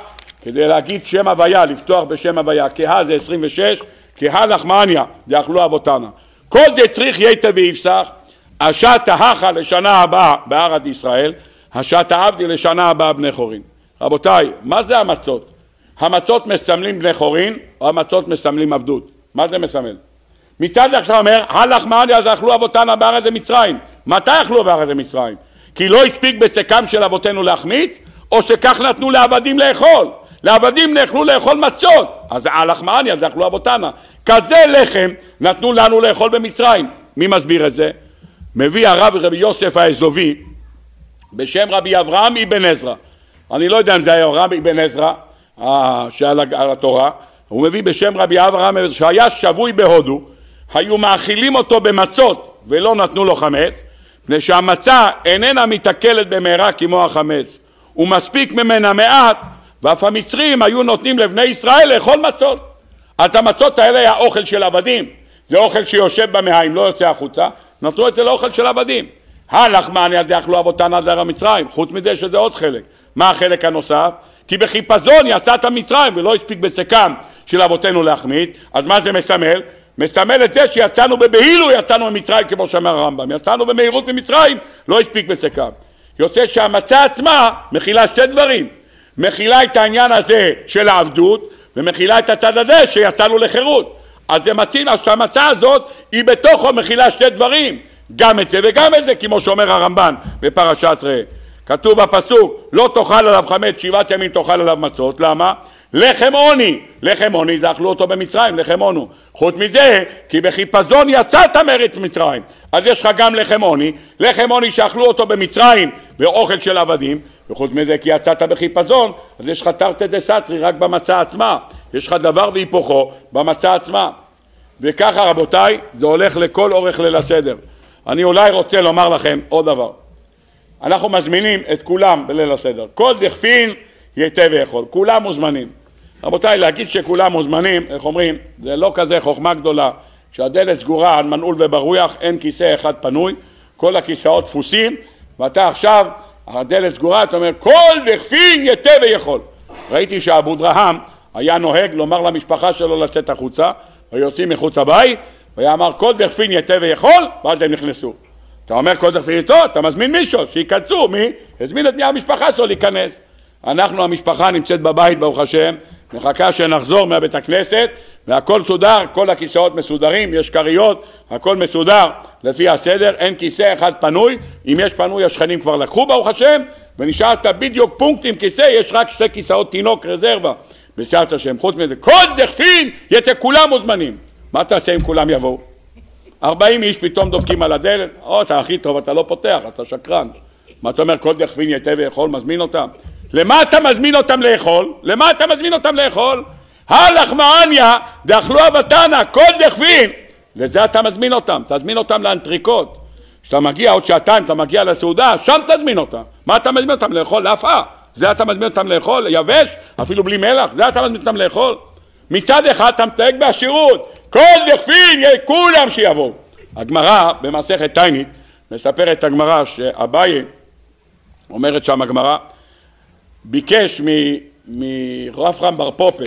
כדי להגיד שם הוויה, לפתוח בשם הוויה. זה 26, לחמאניה דאכלו אבותינו. כל זה צריך יתר ויפסח, השעת ההכה לשנה הבאה בארץ ישראל, השעת העבדי לשנה הבאה בני חורין. רבותיי, מה זה המצות? המצות מסמלים בני חורין, או המצות מסמלים עבדות? מה זה מסמל? מצד עכשיו אומר, הלחמאניה אז אכלו אבותינו בארץ מצרים. מתי אכלו בארץ מצרים? כי לא הספיק בסקם של אבותינו להחמיץ, או שכך נתנו לעבדים לאכול. לעבדים נאכלו לאכול מצות, אז הלחמאניה אז אכלו אבותינו. כזה לחם נתנו לנו לאכול במצרים. מי מסביר את זה? מביא הרב רבי יוסף האזובי, בשם רבי אברהם אבן עזרא. אני לא יודע אם זה היה רבי אבן עזרא, שעל התורה. הוא מביא בשם רבי אברהם שהיה שבוי בהודו, היו מאכילים אותו במצות ולא נתנו לו חמץ, מפני שהמצה איננה מתעכלת במהרה כמו החמץ, ומספיק ממנה מעט, ואף המצרים היו נותנים לבני ישראל לאכול מצות. אז המצות האלה היה אוכל של עבדים, זה אוכל שיושב במהים, לא יוצא החוצה, נתנו את זה לאוכל של עבדים. הלחמאניה דאכלו אבותינו בארץ מצרים, חוץ מזה שזה עוד חלק. מה החלק הנוסף? כי בחיפזון יצאת מצרים ולא הספיק בסקם של אבותינו להחמיץ. אז מה זה מסמל? מסמל את זה שיצאנו בבהילו, יצאנו ממצרים כמו שאמר הרמב"ם, יצאנו במהירות ממצרים, לא הספיק בסקם. יוצא שהמצה עצמה מכילה שתי דברים, מכילה את העניין הזה של העבדות, ומכילה את הצד הזה שיצאנו לחירות. אז זה מציל, שהמצה הזאת היא בתוכו מכילה שתי דברים, גם את זה וגם את זה, כמו שאומר הרמב"ן בפרשת ראה. כתוב בפסוק, לא תאכל עליו חמץ, 7 ימים תאכל עליו מצות. למה? לחם עוני. לחם עוני זה אכלו אותו במצרים, לחם עונו. חוץ מזה, כי בחיפזון יצאת מארץ מצרים. אז יש לך גם לחם עוני. לחם עוני שאכלו אותו במצרים ואוכל של עבדים. וחוץ מזה, כי יצאת בחיפזון, אז יש לך תרתי דסתרי רק במצה עצמה. יש לך דבר והיפוכו במצה עצמה. וככה רבותיי, זה הולך לכל אורך ליל הסדר. אני אולי רוצה לומר לכם עוד דבר. אנחנו מזמינים את כולם בליל הסדר. כל דכפין ייתי ויכול. כולם מוזמנים. רבותיי, להגיד שכולם מוזמנים, איך אומרים, זה לא כזה חוכמה גדולה. כשהדלת סגורה על מנעול וברווח, אין כיסא אחד פנוי, כל הכיסאות תפוסים, ואתה עכשיו, הדלת סגורה, אתה אומר, כל דכפין יתה ויכול. ראיתי שאבו דרהם היה נוהג לומר למשפחה שלו לצאת החוצה, ויוצאים מחוץ הבית, והיה אמר, כל דכפין יתה ויכול, ואז הם נכנסו. אתה אומר, כל דכפין יתה, אתה מזמין מישהו, שייכנסו, מי? הזמין את מי המשפחה שלו להיכנס. אנחנו, המשפחה נמצאת בבית, ברוך השם, מחכה שנחזור מהבית הכנסת, והכל סודר, כל הכיסאות מסודרים, יש קריות, הכל מסודר לפי הסדר, אין כיסא אחד פנוי, אם יש פנוי השכנים כבר לקחו ברוך השם, ונשארת בדיוק פונקט עם כיסא, יש רק 2 כיסאות תינוק רזרבה, בשעת השם, חוץ מזה, כל דכפין יתה כולם מוזמנים. מה תעשה אם כולם יבואו? 40 איש פתאום דופקים על הדלת, אתה הכי טוב, אתה לא פותח, אתה שקרן. מה אתה אומר, כל דכפין יתה ויכול, מזמין אותם? למה אתה מזמין אותם לאכול? למה אתה מזמין אותם לאכול? הלחמניה דאכלו אבתנה, כל דכפין. לזה אתה מזמין אותם, תזמין אותם לאנטריקות. כשאתה מגיע עוד שעתיים, אתה מגיע לסעודה, שם תזמין אותם. מה אתה מזמין אותם לאכול? להפעה. זה אתה מזמין אותם לאכול? יבש? אפילו בלי מלח? זה אתה מזמין אותם לאכול? מצד אחד אתה מתייג בעשירות, כל דכפין, כולם שיבואו. הגמרא במסכת תענית מספרת הגמרא שאביי אומרת שם הגמרא, ביקש מרב חם בר פופה,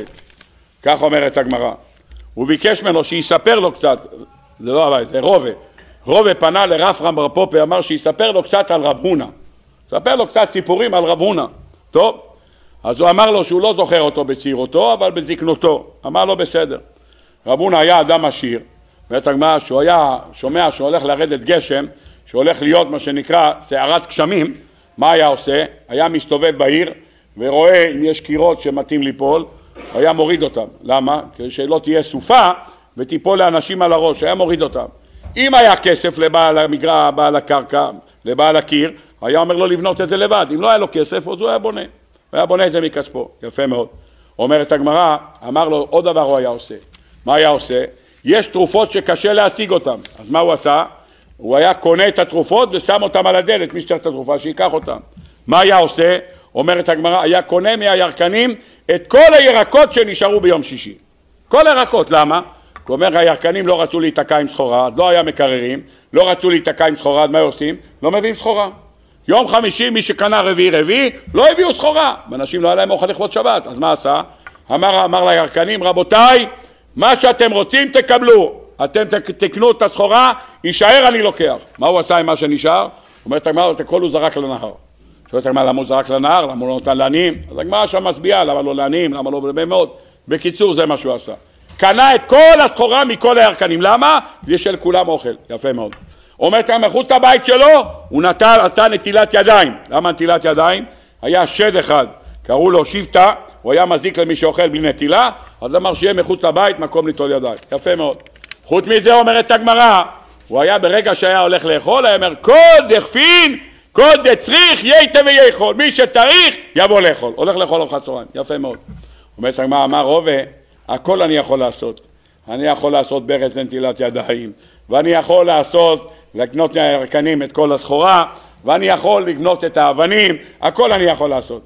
כך אומרת הגמרא, הוא ביקש ממנו שיספר לו קצת, זה לא הבית, זה רובה פנה לרב חם בר פופה, אמר שיספר לו קצת על רב הונא, ספר לו קצת סיפורים על רב הונא. טוב, אז הוא אמר לו שהוא לא זוכר אותו בצעירותו, אבל בזקנותו. אמר לו בסדר. רב הונא היה אדם עשיר, ואת הגמרא שהוא היה שומע שהולך לרדת גשם, שהולך להיות מה שנקרא סערת גשמים, מה היה עושה? היה מסתובב בעיר ורואה אם יש קירות שמתאים ליפול, היה מוריד אותם. למה? כדי שלא תהיה סופה ותיפול לאנשים על הראש, היה מוריד אותם. אם היה כסף לבעל המגרע, בעל הקרקע, לבעל הקיר, היה אומר לו לבנות את זה לבד. אם לא היה לו כסף, אז הוא היה בונה. הוא היה בונה את זה מכספו. יפה מאוד. אומרת הגמרא, אמר לו, עוד דבר הוא היה עושה. מה היה עושה? יש תרופות שקשה להשיג אותם. אז מה הוא עשה? הוא היה קונה את התרופות ושם אותם על הדלת, מי שצריך את התרופה שיקח אותם. מה היה עושה? אומרת הגמרא, היה קונה מהירקנים את כל הירקות שנשארו ביום שישי. כל הירקות, למה? הוא אומר, הירקנים לא רצו להתקע עם סחורה, לא היה מקררים, לא רצו להתקע עם סחורה, מה עושים? לא מביאים סחורה. יום חמישי מי שקנה רביעי, לא הביאו סחורה. אנשים לא היה להם אוכל לכבוד שבת, אז מה עשה? אמר לירקנים, רבותיי, מה שאתם רוצים תקבלו. אתם תקנו את הסחורה, יישאר אני לוקח. מה הוא עשה עם מה שנשאר? אומרת הגמרא, את הכל הוא זרק לנהר. שואלת הגמרא, למה הוא זרק לנהר? למה הוא לא נותן לעניים? אז הגמרא שם מסביעה, למה לא לעניים? למה לא באמת? בקיצור, זה מה שהוא עשה. קנה את כל הסחורה מכל הירקנים. למה? זה של כולם אוכל. יפה מאוד. אומרת הגמרא, מחוץ לבית שלו, הוא עשה נטילת ידיים. למה נטילת ידיים? היה שד אחד, קראו לו שבטה, הוא היה מזיק למי שאוכל בלי נטילה, אז אמר שיהיה מחוץ לבית מקום ליטול ידיים. יפה מאוד. חוץ מזה אומרת הגמרא, הוא היה ברגע שהיה הולך לאכול, היה אומר, כל דכפין, כל דצריך, ייתה ויכול. מי שצריך, יבוא לאכול. הולך לאכול ארוחת צהריים. יפה מאוד. אומרת הגמרא, אמר רובה, הכל אני יכול לעשות. אני יכול לעשות ברז לנטילת ידיים, ואני יכול לעשות, לקנות מהירקנים את כל הסחורה, ואני יכול לקנות את האבנים, הכל אני יכול לעשות.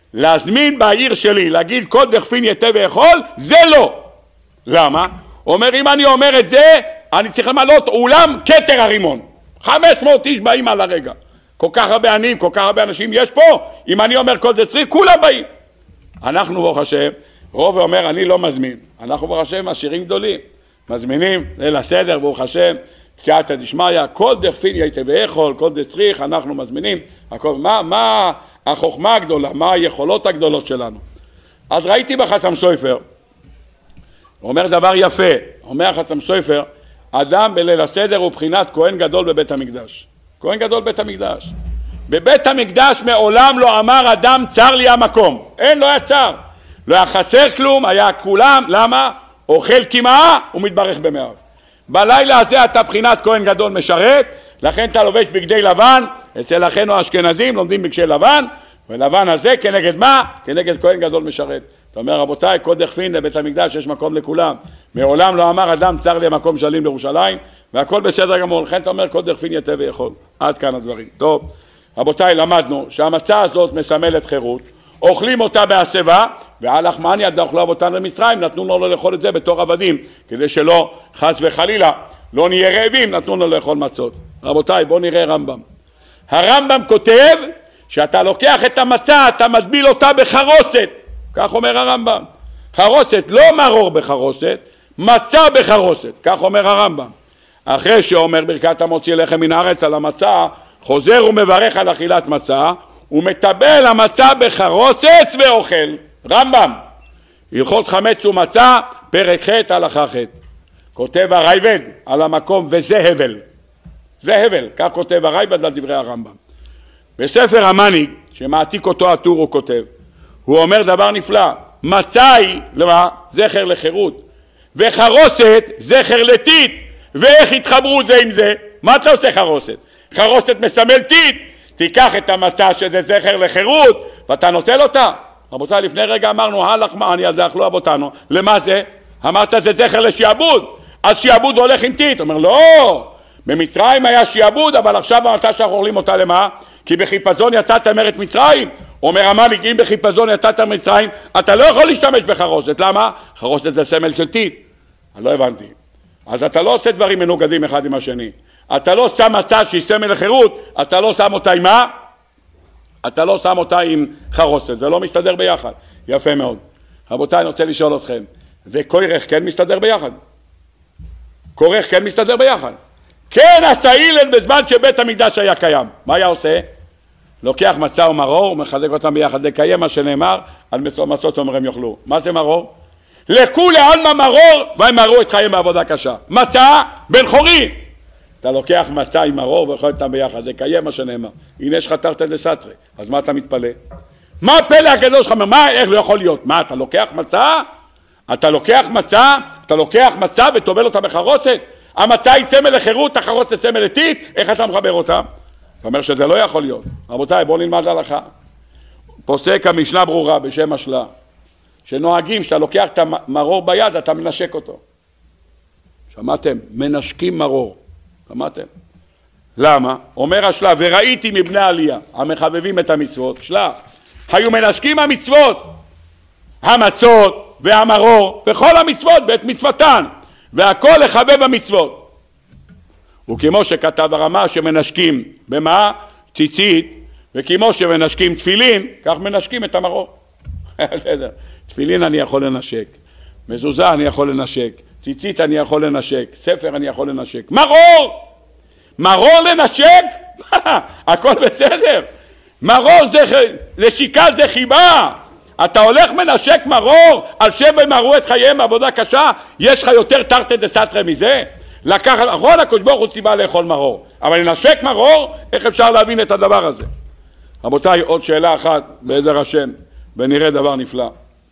להזמין בעיר שלי, להגיד כל דכפין ייתה ויכול, זה לא. למה? אומר, אם אני אומר את זה, אני צריך למלות אולם כתר הרימון. 500 איש באים על הרגע. כל כך הרבה עניים, כל כך הרבה אנשים יש פה, אם אני אומר כל דצריך, כולם באים. אנחנו ברוך השם, רובה אומר, אני לא מזמין. אנחנו ברוך השם עשירים גדולים. מזמינים, ליל הסדר, ברוך השם, קצת דשמיא, כל דכפין ייתה ויכול, כל דצריך, אנחנו מזמינים. הכל, מה החוכמה הגדולה, מה היכולות הגדולות שלנו. אז ראיתי בחסם סופר, הוא אומר דבר יפה, אומר חסם סופר, אדם בליל הסדר הוא בחינת כהן גדול בבית המקדש. כהן גדול בבית המקדש. בבית המקדש מעולם לא אמר אדם צר לי המקום. אין, לא היה צר. לא היה חסר כלום, היה כולם, למה? אוכל כמעה ומתברך במאיו. בלילה הזה אתה בחינת כהן גדול משרת, לכן אתה לובש בגדי לבן, אצל אחינו האשכנזים לומדים בגדי לבן, ולבן הזה כנגד מה? כנגד כהן גדול משרת. אתה אומר, רבותיי, כל דכפין לבית המקדש יש מקום לכולם. מעולם לא אמר אדם צר לי מקום שלים לירושלים, והכל בסדר גמור. לכן אתה אומר, כל דכפין ייתה ויכול. עד כאן הדברים. טוב, רבותיי, למדנו שהמצה הזאת מסמלת חירות, אוכלים אותה בהסבה, ועל לחמן יד אוכלה אותן למצרים, נתנו לו לאכול את זה בתור עבדים, כדי שלא חס וחלילה לא נהיה רעבים, נתנו לו לאכול מצות. רבותיי, בואו נראה רמב"ם. הרמב"ם כותב שאתה לוקח את המצה, אתה מטביל אותה בחרוסת, כך אומר הרמב"ם. חרוסת, לא מרור בחרוסת, מצה בחרוסת, כך אומר הרמב"ם. אחרי שאומר ברכת המוציא לחם מן הארץ על המצה, חוזר ומברך על אכילת מצה, ומטבל המצה בחרוסת ואוכל. רמב"ם, הלכות חמץ ומצה, פרק ח' הלכה ח'. כותב הרייבד על המקום, וזה הבל. זה הבל, כך כותב הרייבד על דברי הרמב"ם. בספר המניג, שמעתיק אותו הטור, הוא כותב, הוא אומר דבר נפלא, מצה היא, למה? זכר לחירות, וחרוסת זכר לטיט, ואיך התחברו זה עם זה? מה אתה עושה חרוסת? חרוסת מסמל טיט, תיקח את המצה שזה זכר לחירות, ואתה נוטל אותה. רבותיי, לפני רגע אמרנו, הלחמן יד אכלו אבותינו, למה זה? אמרת זה זכר לשיעבוד, אז שיעבוד הולך עם טיט. אומר לא, במצרים היה שיעבוד, אבל עכשיו המצה שאנחנו אוכלים אותה למה? כי בחיפזון יצאת מארץ מצרים. אומר המליק, אם בחיפזון יצאת ממצרים, אתה לא יכול להשתמש בחרוסת. למה? חרוסת זה סמל של טיט. אני לא הבנתי. אז אתה לא עושה דברים מנוגדים אחד עם השני. אתה לא שם מצה שהיא סמל לחירות, אתה לא שם אותה עם מה? אתה לא שם אותה עם חרוסת, זה לא מסתדר ביחד. יפה מאוד. רבותיי, אני רוצה לשאול אתכם, וכורך כן מסתדר ביחד? כורך כן מסתדר ביחד? כן, עשה הלל בזמן שבית המקדש היה קיים. מה היה עושה? לוקח מצה ומרור ומחזק אותם ביחד, לקיים מה שנאמר, על מצות אומרים יאכלו. מה זה מרור? לכולי עלמא מרור, וימררו את חייהם בעבודה קשה. מצה בן חורי. אתה לוקח מצה עם מרור ואוכל אותם ביחד, לקיים מה שנאמר. הנה יש לך תרתי דסתרי, אז מה אתה מתפלא? מה הפלא הגדול שלך? מה, איך לא יכול להיות? מה, אתה לוקח מצה? אתה לוקח מצה וטובל אותה בחרוסת? המצה היא סמל לחירות, החרוסת סמל לטיט, איך אתה מחבר אותה? זאת אומרת שזה לא יכול להיות. רבותיי, בואו נלמד הלכה. פוסק המשנה ברורה בשם השלה, שנוהגים שאתה לוקח את המרור ביד, אתה מנשק אותו. שמעתם? מנשקים מרור. שמעתם? למה? אומר השלה, וראיתי מבני העלייה, המחבבים את המצוות, שלה, היו מנשקים המצוות, המצות והמרור, וכל המצוות בית מצוותן, והכל לחבב המצוות. וכמו שכתב הרמה שמנשקים במה? ציצית, וכמו שמנשקים תפילין, כך מנשקים את המרור. תפילין אני יכול לנשק, מזוזה אני יכול לנשק, ציצית אני יכול לנשק, ספר אני יכול לנשק, מרור לנשק? הכל בסדר. מרור זה, לשיקה זה חיבה. אתה הולך מנשק מרור, על שבע ימררו את חייהם בעבודה קשה, יש לך יותר תרתי דסתרי מזה? לקחת, נכון, הקדוש ברוך הוא סיבה לאכול מרור, אבל לנשק מרור, איך אפשר להבין את הדבר הזה? רבותיי, עוד שאלה אחת בעזר השם, ונראה דבר נפלא.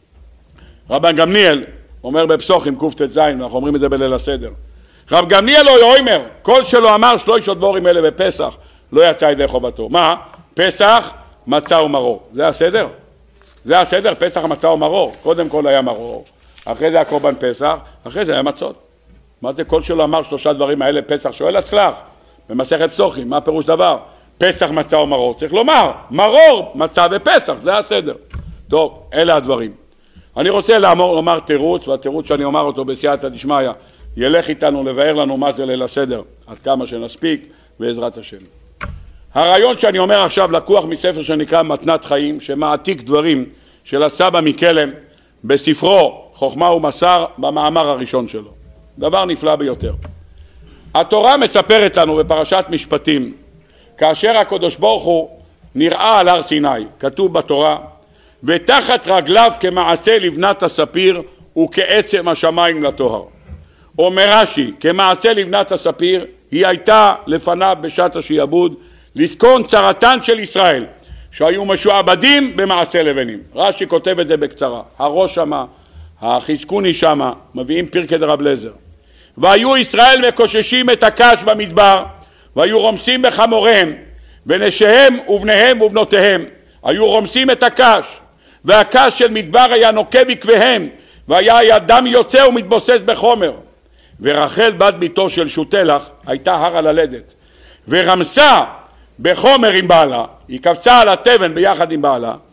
רבן גמליאל אומר בפסוחים קט"ז, אנחנו אומרים את זה בליל הסדר, רב גמליאל לא יאמר, כל שלא אמר שלוש דבורים אלה בפסח, לא יצא ידי חובתו. מה? פסח, מצה ומרור. זה הסדר? זה הסדר, פסח, מצה ומרור. קודם כל היה מרור, אחרי זה היה קורבן פסח, אחרי זה היה מצות. מה זה כל שלא אמר שלושה דברים האלה פסח? שואל הצלח, במסכת פסוחים, מה פירוש דבר? פסח, מצה ומרור. צריך לומר, מרור, מצה ופסח, זה הסדר. טוב, אלה הדברים. אני רוצה לומר תירוץ, והתירוץ שאני אומר אותו בסייעתא דשמיא, ילך איתנו לבאר לנו מה זה ליל הסדר, עד כמה שנספיק, בעזרת השם. הרעיון שאני אומר עכשיו לקוח מספר שנקרא מתנת חיים, שמעתיק דברים של הסבא מקלם בספרו חוכמה ומסר במאמר הראשון שלו. דבר נפלא ביותר. התורה מספרת לנו בפרשת משפטים, כאשר הקדוש ברוך הוא נראה על הר סיני, כתוב בתורה, ותחת רגליו כמעשה לבנת הספיר וכעצם השמיים לטוהר. אומר רש"י, כמעשה לבנת הספיר, היא הייתה לפניו בשעת השעבוד, לזכון צרתן של ישראל, שהיו משועבדים במעשה לבנים. רש"י כותב את זה בקצרה, הראש שמה, החזקוני שמה, מביאים פרקי דרב אליעזר. והיו ישראל מקוששים את הקש במדבר, והיו רומסים בחמוריהם, ונשיהם ובניהם ובנותיהם, היו רומסים את הקש, והקש של מדבר היה נוקה בקביהם, והיה ידם יוצא ומתבוסס בחומר. ורחל בת ביתו של שותלח הייתה הר על הלדת, ורמסה בחומר עם בעלה, היא קפצה על התבן ביחד עם בעלה,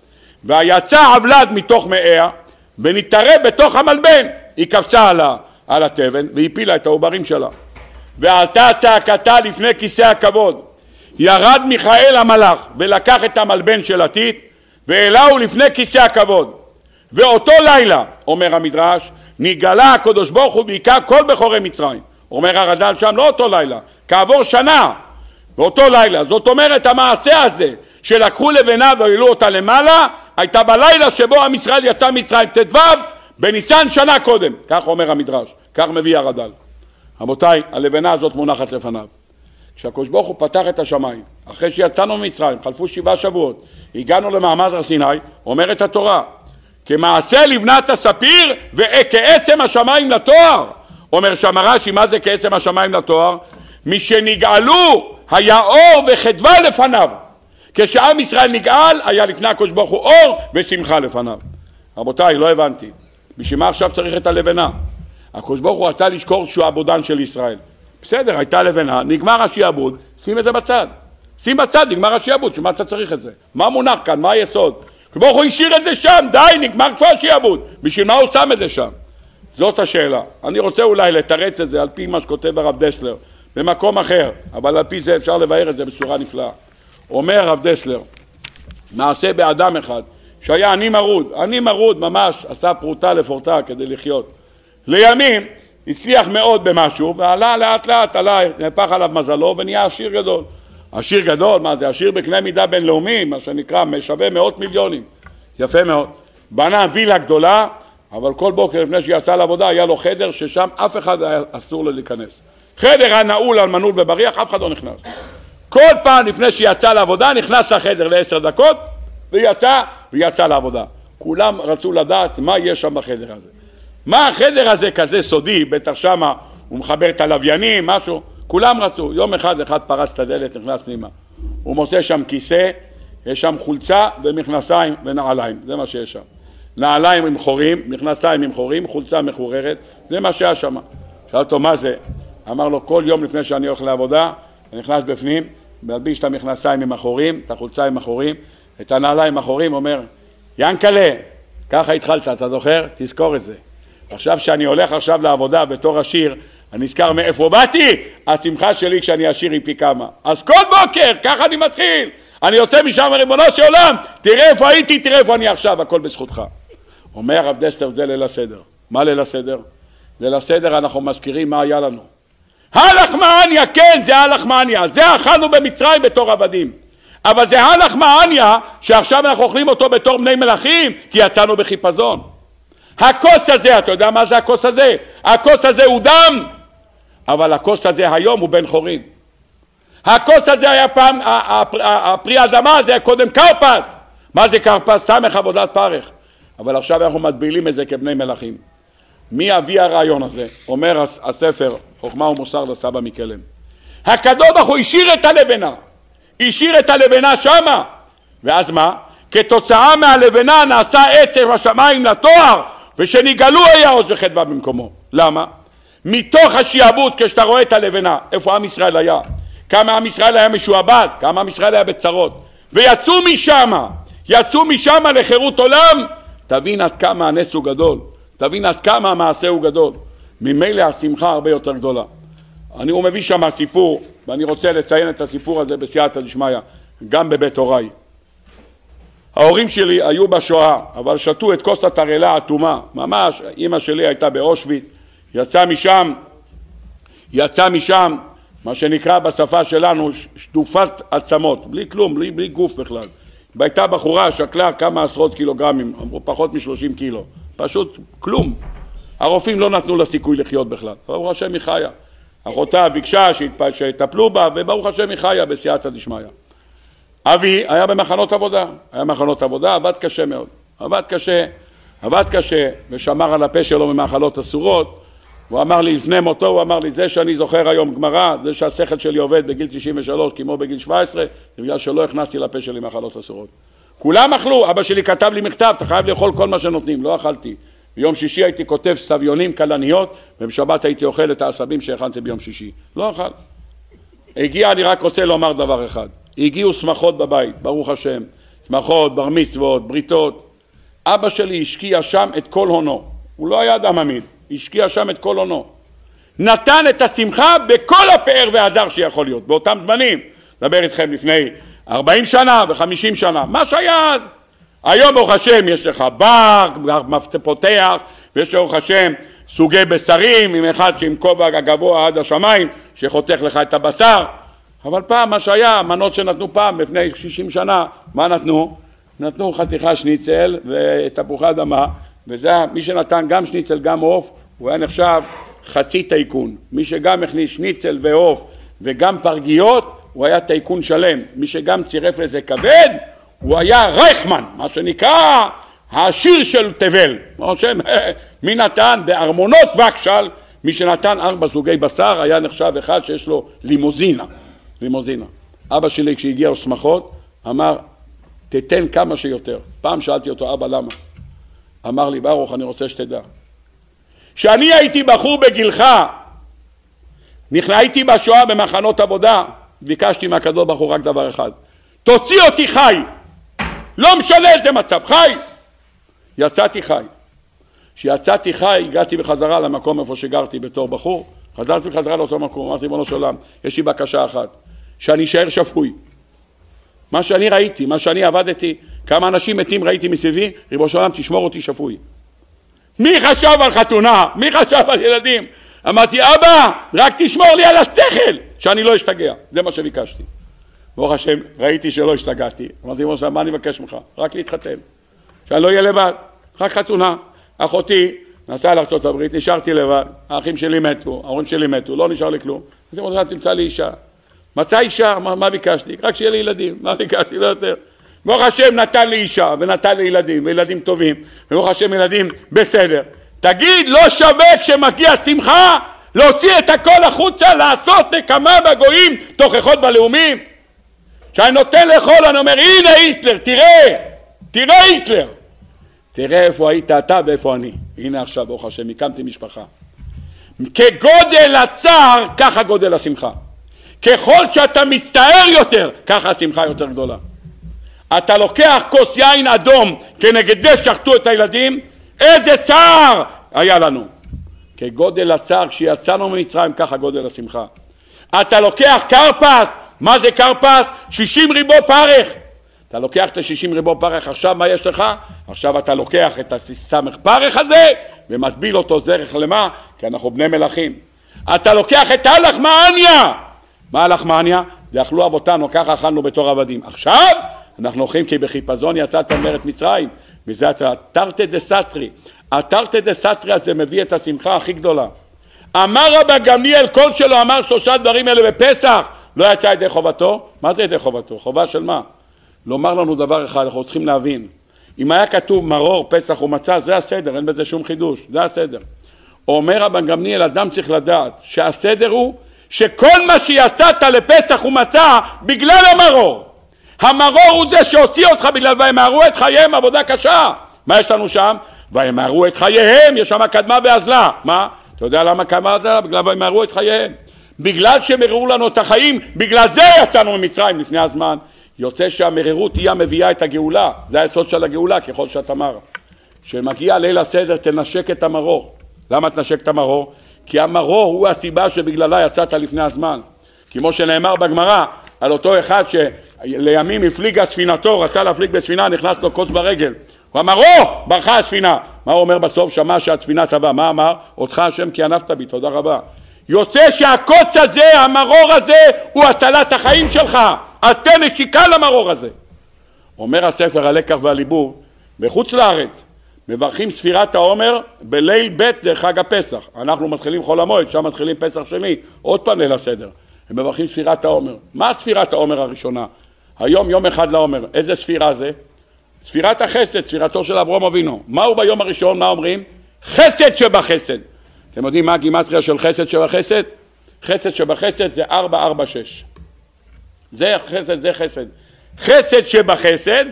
ויצא עבלד מתוך מאיה ונתערב בתוך המלבן. היא קפצה על התבן והפילה את העוברים שלה. ועלתה צעקתה לפני כיסא הכבוד. ירד מיכאל המלאך ולקח את המלבן של עתית והעלהו לפני כיסא הכבוד. ואותו לילה, אומר המדרש, נגלה הקדוש ברוך הוא בעיקר כל בכורי מצרים. אומר הרד"ל שם, לא אותו לילה, כעבור שנה, באותו לילה. זאת אומרת, המעשה הזה שלקחו לבנה והעלו אותה למעלה, הייתה בלילה שבו עם ישראל יצא מצרים, ט"ו בניסן שנה קודם. כך אומר המדרש, כך מביא הרד"ל. רבותיי, הלבנה הזאת מונחת לפניו. כשהקדוש ברוך הוא פתח את השמיים, אחרי שיצאנו ממצרים, חלפו 7 שבועות, הגענו למעמד הר סיני, אומרת התורה, כמעשה לבנת הספיר וכעצם השמיים לתואר. אומר שם רש"י, מה זה כעצם השמיים לתואר? משנגאלו היה אור וחדווה לפניו. כשעם ישראל נגאל, היה לפני הקדוש ברוך הוא אור ושמחה לפניו. רבותיי, לא הבנתי. בשביל מה עכשיו צריך את הלבנה? הקדוש ברוך הוא רצה לשקור שעבודן של ישראל. בסדר, הייתה לבנה, נגמר השעבוד, שים את זה בצד. שים בצד, נגמר השעבוד, שמה אתה צריך את זה? מה מונח כאן? מה היסוד? הקדוש ברוך הוא השאיר את זה שם, די, נגמר כבר השעבוד. בשביל מה הוא שם את זה שם? זאת השאלה. אני רוצה אולי לתרץ את זה על פי מה שכותב הרב דסלר, במקום אחר, אבל על פי זה אפשר לבאר את זה בצורה נפלאה. אומר הרב דסלר, מעשה באדם אחד, שהיה אני מרוד ממש, עשה פרוטה לפורטה כדי לחיות. לימים הצליח מאוד במשהו, ועלה לאט לאט, נהפך עליו מזלו ונהיה עשיר גדול. עשיר גדול, מה זה? עשיר בקנה מידה בינלאומי, מה שנקרא, משווה 100 מיליונים. יפה מאוד. בנה וילה גדולה, אבל כל בוקר לפני שיצא לעבודה היה לו חדר ששם אף אחד אסור לו להיכנס. חדר הנעול על מנעול ובריח, אף אחד לא נכנס. כל פעם לפני שיצא לעבודה נכנס לחדר ל10 דקות ויצא לעבודה. כולם רצו לדעת מה יש שם בחדר הזה. מה החדר הזה כזה סודי, בטח שמה הוא מחבר את הלוויינים, משהו. כולם רצו. יום אחד פרץ את הדלת, נכנס פנימה. הוא מוצא שם כיסא, יש שם חולצה ומכנסיים ונעליים. זה מה שיש שם. נעליים עם חורים, מכנסיים עם חורים, חולצה מחוררת. זה מה שהיה שם. שאל אותו מה זה? אמר לו, כל יום לפני שאני הולך לעבודה, אני נכנס בפנים, מלביש את המכנסיים עם החורים, את החולצה עם החורים, את הנעליים עם החורים, אומר, ינקלה, ככה התחלת, אתה זוכר? תזכור את זה. עכשיו שאני הולך עכשיו לעבודה בתור עשיר, אני נזכר מאיפה באתי, השמחה שלי כשאני עשיר היא פי כמה. אז כל בוקר, ככה אני מתחיל. אני יוצא משם ריבונו של עולם, תראה איפה הייתי, תראה איפה אני עכשיו, הכל בזכותך. אומר הרב דסלר, זה ליל הסדר. מה ליל הסדר? ליל הסדר אנחנו מזכירים מה היה לנו. הלחמניה, כן, זה הלחמניה. זה אכלנו במצרים בתור עבדים. אבל זה הלחמניה שעכשיו אנחנו אוכלים אותו בתור בני מלכים, כי יצאנו בחיפזון. הכוס הזה, אתה יודע מה זה הכוס הזה? הכוס הזה הוא דם, אבל הכוס הזה היום הוא בן חורין. הכוס הזה היה פעם, הפרי אדמה הזה היה קודם קרפס. מה זה קרפס? סמך עבודת פרך. אבל עכשיו אנחנו מטבילים את זה כבני מלכים. מי אבי הרעיון הזה? אומר הספר, חוכמה ומוסר לסבא מקלם. הקדוש ברוך הוא השאיר את הלבנה. השאיר את הלבנה שמה. ואז מה? כתוצאה מהלבנה נעשה עצם השמיים לתואר, ושנגאלו היה עוז וחדווה במקומו. למה? מתוך השעבוד, כשאתה רואה את הלבנה, איפה עם ישראל היה? כמה עם ישראל היה משועבד, כמה עם ישראל היה בצרות. יצאו משם לחירות עולם, תבין עד כמה הנס הוא גדול. תבין עד כמה המעשה הוא גדול. ממילא השמחה הרבה יותר גדולה. הוא מביא שם סיפור, ואני רוצה לציין את הסיפור הזה בסייעתא דשמיא, גם בבית הוריי. ההורים שלי היו בשואה, אבל שתו את כוס התרעלה האטומה. ממש, אמא שלי הייתה באושוויץ, יצא משם, מה שנקרא בשפה שלנו, שטופת עצמות, בלי כלום, בלי גוף בכלל. והייתה בחורה שקלה כמה עשרות קילוגרמים, אמרו פחות מ30 קילו. פשוט כלום. הרופאים לא נתנו לה סיכוי לחיות בכלל. ברוך השם היא חיה. אחותה ביקשה שיטפלו בה, וברוך השם היא חיה בסייעתא דשמיא. אבי היה במחנות עבודה, עבד קשה מאוד. עבד קשה, ושמר על הפה שלו ממאכלות אסורות. הוא אמר לי לפני מותו, הוא אמר לי, זה שאני זוכר היום גמרא, זה שהשכל שלי עובד בגיל 93 כמו בגיל 17, בגלל שלא הכנסתי לפה שלי מאכלות אסורות. כולם אכלו, אבא שלי כתב לי מכתב, אתה חייב לאכול כל מה שנותנים, לא אכלתי. ביום שישי הייתי כותב סביונים קלניות, ובשבת הייתי אוכל את העשבים שהכנתי ביום שישי. לא אכל. אני רק רוצה לומר דבר אחד. הגיעו שמחות בבית, ברוך השם. שמחות, בר מצוות, בריתות. אבא שלי השקיע שם את כל הונו. הוא לא היה אדם עמיד, השקיע שם את כל הונו. נתן את השמחה בכל הפאר וההדר שיכול להיות. באותם זמנים, דבר איתכם לפני 40 שנה ו50 שנה, מה שהיה אז. היום ברוך השם יש לך בר, פותח, ויש ברוך השם סוגי בשרים, עם אחד שעם כובע הגבוה עד השמיים, שחותך לך את הבשר. אבל פעם מה שהיה, מנות שנתנו פעם, לפני 60 שנה, מה נתנו? נתנו חתיכה שניצל ותפוחי אדמה, וזה מי שנתן גם שניצל גם עוף, הוא היה נחשב חצי טייקון. מי שגם הכניס שניצל ועוף וגם פרגיות, הוא היה טייקון שלם. מי שגם צירף לזה כבד, הוא היה רייכמן, מה שנקרא העשיר של תבל. מי נתן בארמונות וקשל, מי שנתן 4 סוגי בשר, היה נחשב אחד שיש לו לימוזינה. אבא שלי כשהגיע שמחות, אמר, תתן כמה שיותר. פעם שאלתי אותו, אבא למה? אמר לי, ברוך, אני רוצה שתדע. כשאני הייתי בחור בגילך, הייתי בשואה במחנות עבודה, ביקשתי מהקדוש ברוך הוא רק דבר אחד, תוציא אותי חי, לא משנה איזה מצב, חי. יצאתי חי. כשיצאתי חי, הגעתי בחזרה למקום איפה שגרתי בתור בחור, חזרתי בחזרה לאותו מקום, אמרתי, בנו של עולם, יש לי בקשה אחת, שאני אשאר שפוי. מה שאני ראיתי, מה שאני עבדתי, כמה אנשים מתים ראיתי מסביבי, ריבונו של עולם, תשמור אותי שפוי. מי חשב על חתונה? מי חשב על ילדים? אמרתי, אבא, רק תשמור לי על השכל, שאני לא אשתגע. זה מה שביקשתי. ברוך השם, ראיתי שלא השתגעתי. אמרתי, ריבונו של עולם, מה אני מבקש ממך? רק להתחתן. שאני לא אהיה לבד, רק חתונה. אחותי נסעה לארצות הברית, נשארתי לבד, האחים שלי מתו, ההורים שלי מתו, לא נשאר לי כלום. אז ריבונו של עולם, תמצא לי אישה. מצא אישה, מה ביקשתי? רק שיהיה לי ילדים, מה ביקשתי? לא יותר. ברוך השם נתן לי אישה ונתן לי ילדים, וילדים טובים, וברוך השם ילדים בסדר. תגיד, לא שווה כשמגיע שמחה להוציא את הכל החוצה, לעשות נקמה בגויים, תוכחות בלאומים? כשאני נותן לאכול, אני אומר, הנה היטלר, תראה היטלר. תראה איפה היית אתה ואיפה אני. הנה עכשיו, ברוך השם, הקמתי משפחה. כגודל הצער, ככה גודל השמחה. ככל שאתה מצטער יותר, ככה השמחה יותר גדולה. אתה לוקח כוס יין אדום כנגד זה שחטו את הילדים, איזה צער היה לנו. כגודל הצער כשיצאנו ממצרים, ככה גודל השמחה. אתה לוקח קרפס, מה זה קרפס? 60 ריבו פרח. אתה לוקח את ה-60 ריבו פרח, עכשיו מה יש לך? עכשיו אתה לוקח את הסמך פרח הזה ומטביל אותו זרח למה? כי אנחנו בני מלכים. אתה לוקח את הלחמניה. מה הלחמניה? זה אכלו אבותינו, ככה אכלנו בתור עבדים. עכשיו אנחנו אוכלים כי בחיפזון יצאת מארץ מצרים, וזה התרתי דה סתרי. התרתי דה סתרי הזה מביא את השמחה הכי גדולה. אמר רבן גמליאל, כל שלו אמר 3 דברים האלה בפסח, לא יצא ידי חובתו. מה זה ידי חובתו? חובה של מה? לומר לנו דבר אחד, אנחנו צריכים להבין. אם היה כתוב מרור, פסח ומצה, זה הסדר, אין בזה שום חידוש, זה הסדר. אומר רבן גמליאל, אדם צריך לדעת שהסדר הוא שכל מה שיצאת לפסח ומצה בגלל המרור. המרור הוא זה שהוציא אותך בגלל וימהרו את חייהם, עבודה קשה. מה יש לנו שם? וימהרו את חייהם, יש שם קדמה ואזלה. מה? אתה יודע למה קדמה ואזלה? בגלל וימהרו את חייהם. בגלל שמררו לנו את החיים, בגלל זה יצאנו ממצרים לפני הזמן. יוצא שהמרירות היא המביאה את הגאולה. זה היסוד של הגאולה, ככל שתאמר. כשמגיע ליל הסדר תנשק את המרור. למה תנשק את המרור? כי המרור הוא הסיבה שבגללה יצאת לפני הזמן. כמו שנאמר בגמרא, על אותו אחד שלימים הפליגה ספינתו, רצה להפליג בספינה, נכנס לו קוץ ברגל. הוא אמר, ברכה הספינה. מה הוא אומר בסוף? שמע שהספינה טבעה. מה אמר? אותך השם כי ענפת בי, תודה רבה. יוצא שהקוץ הזה, המרור הזה, הוא הצלת החיים שלך. אז תן נשיקה למרור הזה. אומר הספר הלקח והליבוב, בחוץ לארץ, מברכים ספירת העומר בליל ב' חג הפסח. אנחנו מתחילים חול המועד, שם מתחילים פסח שני, עוד פעם ליל הסדר. הם מברכים ספירת העומר. מה ספירת העומר הראשונה? היום יום אחד לעומר. איזה ספירה זה? ספירת החסד, ספירתו של אברהם אבינו. מהו ביום הראשון? מה אומרים? חסד שבחסד. אתם יודעים מה הגימטריה של חסד שבחסד? חסד שבחסד זה 446. זה חסד, זה חסד. חסד שבחסד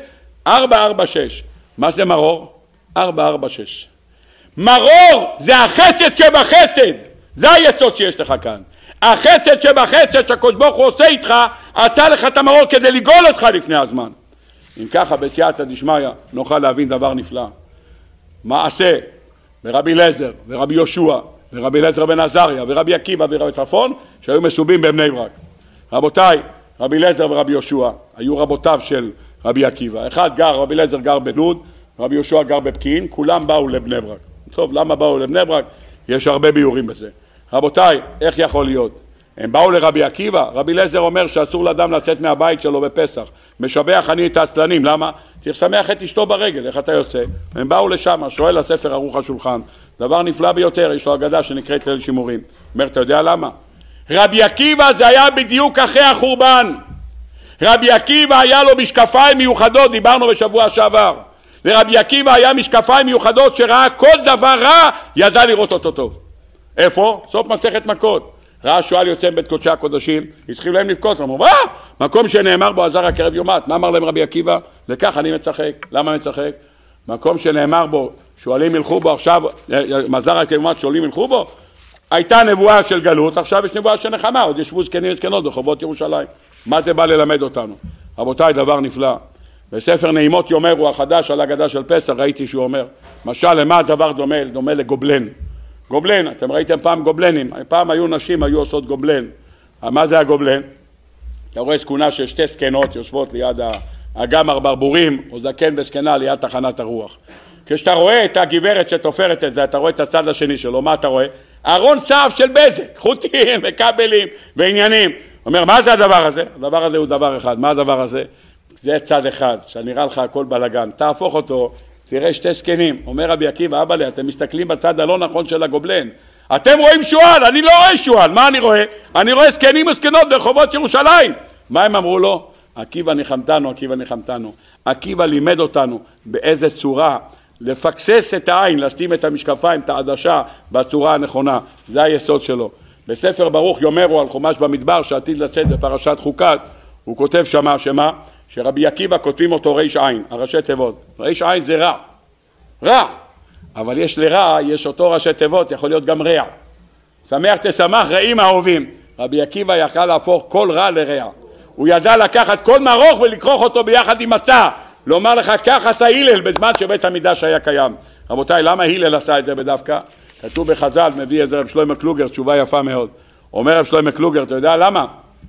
446. מה זה מרור? 446. מרור זה החסד שבחסד. זה היסוד שיש לך כאן. החסד שבחסד שהקדוש ברוך הוא עושה איתך, עשה לך את המרור כדי לגאול אותך לפני הזמן. אם ככה בסייעתא דשמיא נוכל להבין דבר נפלא. מעשה ורבי אליעזר ורבי יהושע ורבי אליעזר בן עזריה ורבי עקיבא ורבי צפון שהיו מסובים בבני ברק. רבותיי, רבי אליעזר ורבי יהושע היו רבותיו של רבי עקיבא. רבי אליעזר גר בלוד, רבי יהושע גר בפקיעין, כולם באו לבני ברק. טוב, למה באו לבני ברק? יש הרבה ביורים בזה. רבותיי, איך יכול להיות? הם באו לרבי עקיבא, רבי אליעזר אומר שאסור לאדם לצאת מהבית שלו בפסח. משבח אני את העצלנים, למה? צריך לשמח את אשתו ברגל, איך אתה יוצא? הם באו לשם, שואל הספר ערוך השולחן, דבר נפלא ביותר, יש לו אגדה שנקראת ליל שימורים. אומר, אתה יודע למה? רבי עקיבא זה היה בדיוק אחרי החורבן. רבי עקיבא היה לו משקפיים מיוחדות, דיברנו בשבוע שעבר. לרבי עקיבא היה משקפיים מיוחדות שראה כל דבר רע, ידע לראות אותו טוב. איפה? סוף מסכת מכות. ראה שואל יוצא בית קודשי הקודשים, התחילו להם לבכות, אמרו, מקום שנאמר בו עזר הקרב יומת. מה אמר להם רבי עקיבא? לכך אני מצחק. למה מצחק? מקום שנאמר בו, שואלים ילכו בו עכשיו, עזר הקרב יומת, שואלים ילכו בו, הייתה נבואה של גלות, עכשיו יש נבואה של נחמה, עוד ישבו זקנים וזקנות ברחובות ירושלים. מה זה בא ללמד אותנו? רבותיי, דבר נפלא. בספר נעימות יאמרו החדש על הגדה של פסח, ראיתי שהוא אומר, משל למה הדבר דומה? דומה לגובלן. גובלן, אתם ראיתם פעם גובלנים, פעם היו נשים, היו עושות גובלן. מה זה הגובלן? אתה רואה סכונה של שתי סקנות יושבות ליד הגמר ברבורים, או זקן וסקנה ליד תחנת הרוח. כשאתה רואה את הגברת שתופרת את זה, אתה רואה את הצד השני שלו, מה אתה רואה? ארון צף של בזק, חוטים וכבלים ועניינים. אומר, מה זה הדבר הזה? הדבר הזה הוא דבר אחד. מה הדבר הזה? זה צד אחד, שנראה לך הכל בלגן. תהפוך אותו, תראה שתי סקנים. אומר רבי עקיבא, אבא לי, אתם מסתכלים בצד הלא נכון של הגובלן. אתם רואים שואל, אני לא רואה שואל. מה אני רואה? אני רואה סקנים וסקנות ברחובות ירושלים. מה הם אמרו לו? עקיבא ניחמתנו, עקיבא ניחמתנו. עקיבא לימד אותנו באיזה צורה לפקסס את העין, לשים את המשקפיים, את העדשה בצורה הנכונה. זה היסוד שלו. בספר ברוך יאמרו על חומש במדבר שעתיד לצאת בפרשת חוקת, הוא כותב שמה? שרבי עקיבא כותבים אותו ריש עין, הראשי תיבות. ריש עין זה רע, רע. אבל יש לרע, יש אותו ראשי תיבות, יכול להיות גם רע. שמח תשמח, רעים אהובים. רבי עקיבא יכל להפוך כל רע לרע. הוא ידע לקחת כל מרוך ולכרוך אותו ביחד עם מצה. לומר לך, כך עשה הלל בזמן שבית המקדש היה קיים. רבותיי, למה הלל עשה את זה בדווקא? כתוב בחז"ל, מביא את זה רב שלמה קלוגר, תשובה יפה מאוד. אומר רב שלמה קלוגר, אתה יודע למה?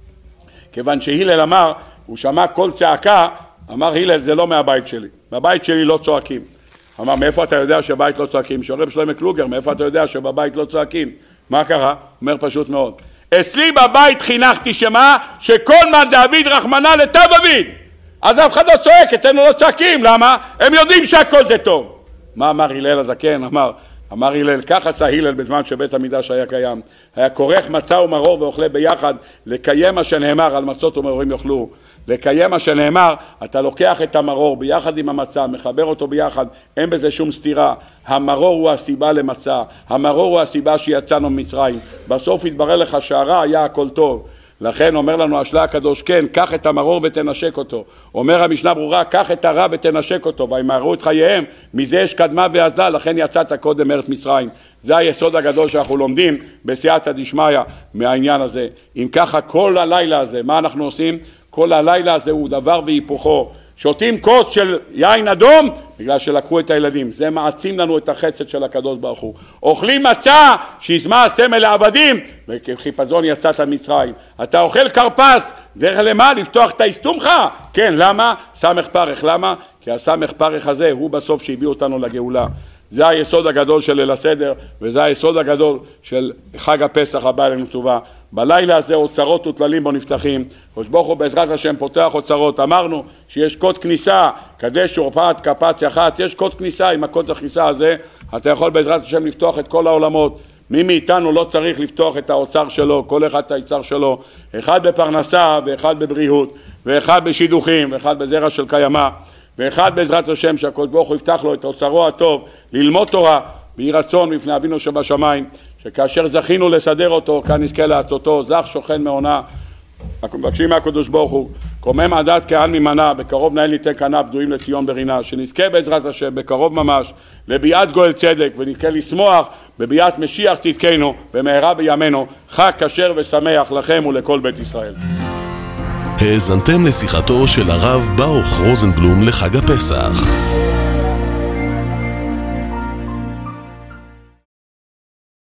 כיוון שהלל אמר, הוא שמע כל צעקה, אמר הלל זה לא מהבית שלי, בבית שלי לא צועקים. אמר, מאיפה אתה יודע שבבית לא צועקים? שואל רב שלמה קלוגר, מאיפה אתה יודע שבבית לא צועקים? מה קרה? אומר פשוט מאוד. אצלי בבית חינכתי שמה שכל מה דוד רחמנא לטב אביד. אז אף אחד לא צועק, אצלנו לא צועקים, למה? הם יודעים שהכל זה טוב. מה אמר הלל הזקן? אמר הלל, כך עשה הלל בזמן שבית המקדש היה קיים. היה כורך מצה ומרור ואוכלה ביחד, לקיים מה שנאמר, על מצות ומרורים יאכלו. לקיים מה שנאמר, אתה לוקח את המרור ביחד עם המצה, מחבר אותו ביחד, אין בזה שום סתירה. המרור הוא הסיבה למצה, המרור הוא הסיבה שיצאנו ממצרים. בסוף יתברר לך שהרע היה הכל טוב. לכן אומר לנו השלה הקדוש, כן, קח את המרור ותנשק אותו. אומר המשנה ברורה, קח את הרע ותנשק אותו, וימהרו את חייהם, מזה יש קדמה ועזלה, לכן יצאת קודם ארץ מצרים. זה היסוד הגדול שאנחנו לומדים בסייעתא דשמיא מהעניין הזה. אם ככה כל הלילה הזה, מה אנחנו עושים? כל הלילה הזה הוא דבר והיפוכו. שותים כוס של יין אדום בגלל שלקחו את הילדים, זה מעצים לנו את החסד של הקדוש ברוך הוא. אוכלים מצה שיזמה הסמל לעבדים וכחיפזון יצאת מצרים. אתה אוכל קרפס, דרך למה? לפתוח את האסתומך? כן, למה? סמך פרך. למה? כי הסמך פרך הזה הוא בסוף שהביא אותנו לגאולה. זה היסוד הגדול של ליל הסדר, וזה היסוד הגדול של חג הפסח הבא אלינו טובה. בלילה הזה אוצרות וטללים בו נפתחים, הקדוש ברוך הוא בעזרת השם פותח אוצרות. אמרנו שיש קוד כניסה, קדש ורפאת קפץ יחת, יש קוד כניסה. עם הקוד הכניסה הזה אתה יכול בעזרת השם לפתוח את כל העולמות. מי מאיתנו לא צריך לפתוח את האוצר שלו, כל אחד את האוצר שלו, אחד בפרנסה ואחד בבריאות ואחד בשידוכים ואחד בזרע של קיימה, ואחד בעזרת השם שהקדוש ברוך הוא יפתח לו את אוצרו הטוב ללמוד תורה ויהי רצון בפני אבינו שבשמיים, שכאשר זכינו לסדר אותו כאן נזכה לעשותו. זך שוכן מעונה. אנחנו מבקשים מהקדוש ברוך הוא, קומם עדת כען ממנה, בקרוב נהל ניתן קנה פדויים לציון ברינה, שנזכה בעזרת השם בקרוב ממש לביאת גואל צדק, ונזכה לשמוח בביאת משיח צדקנו במהרה בימינו. חג כשר ושמח לכם ולכל בית ישראל. האזנתם לשיחתו של הרב ברוך רוזנבלום לחג הפסח.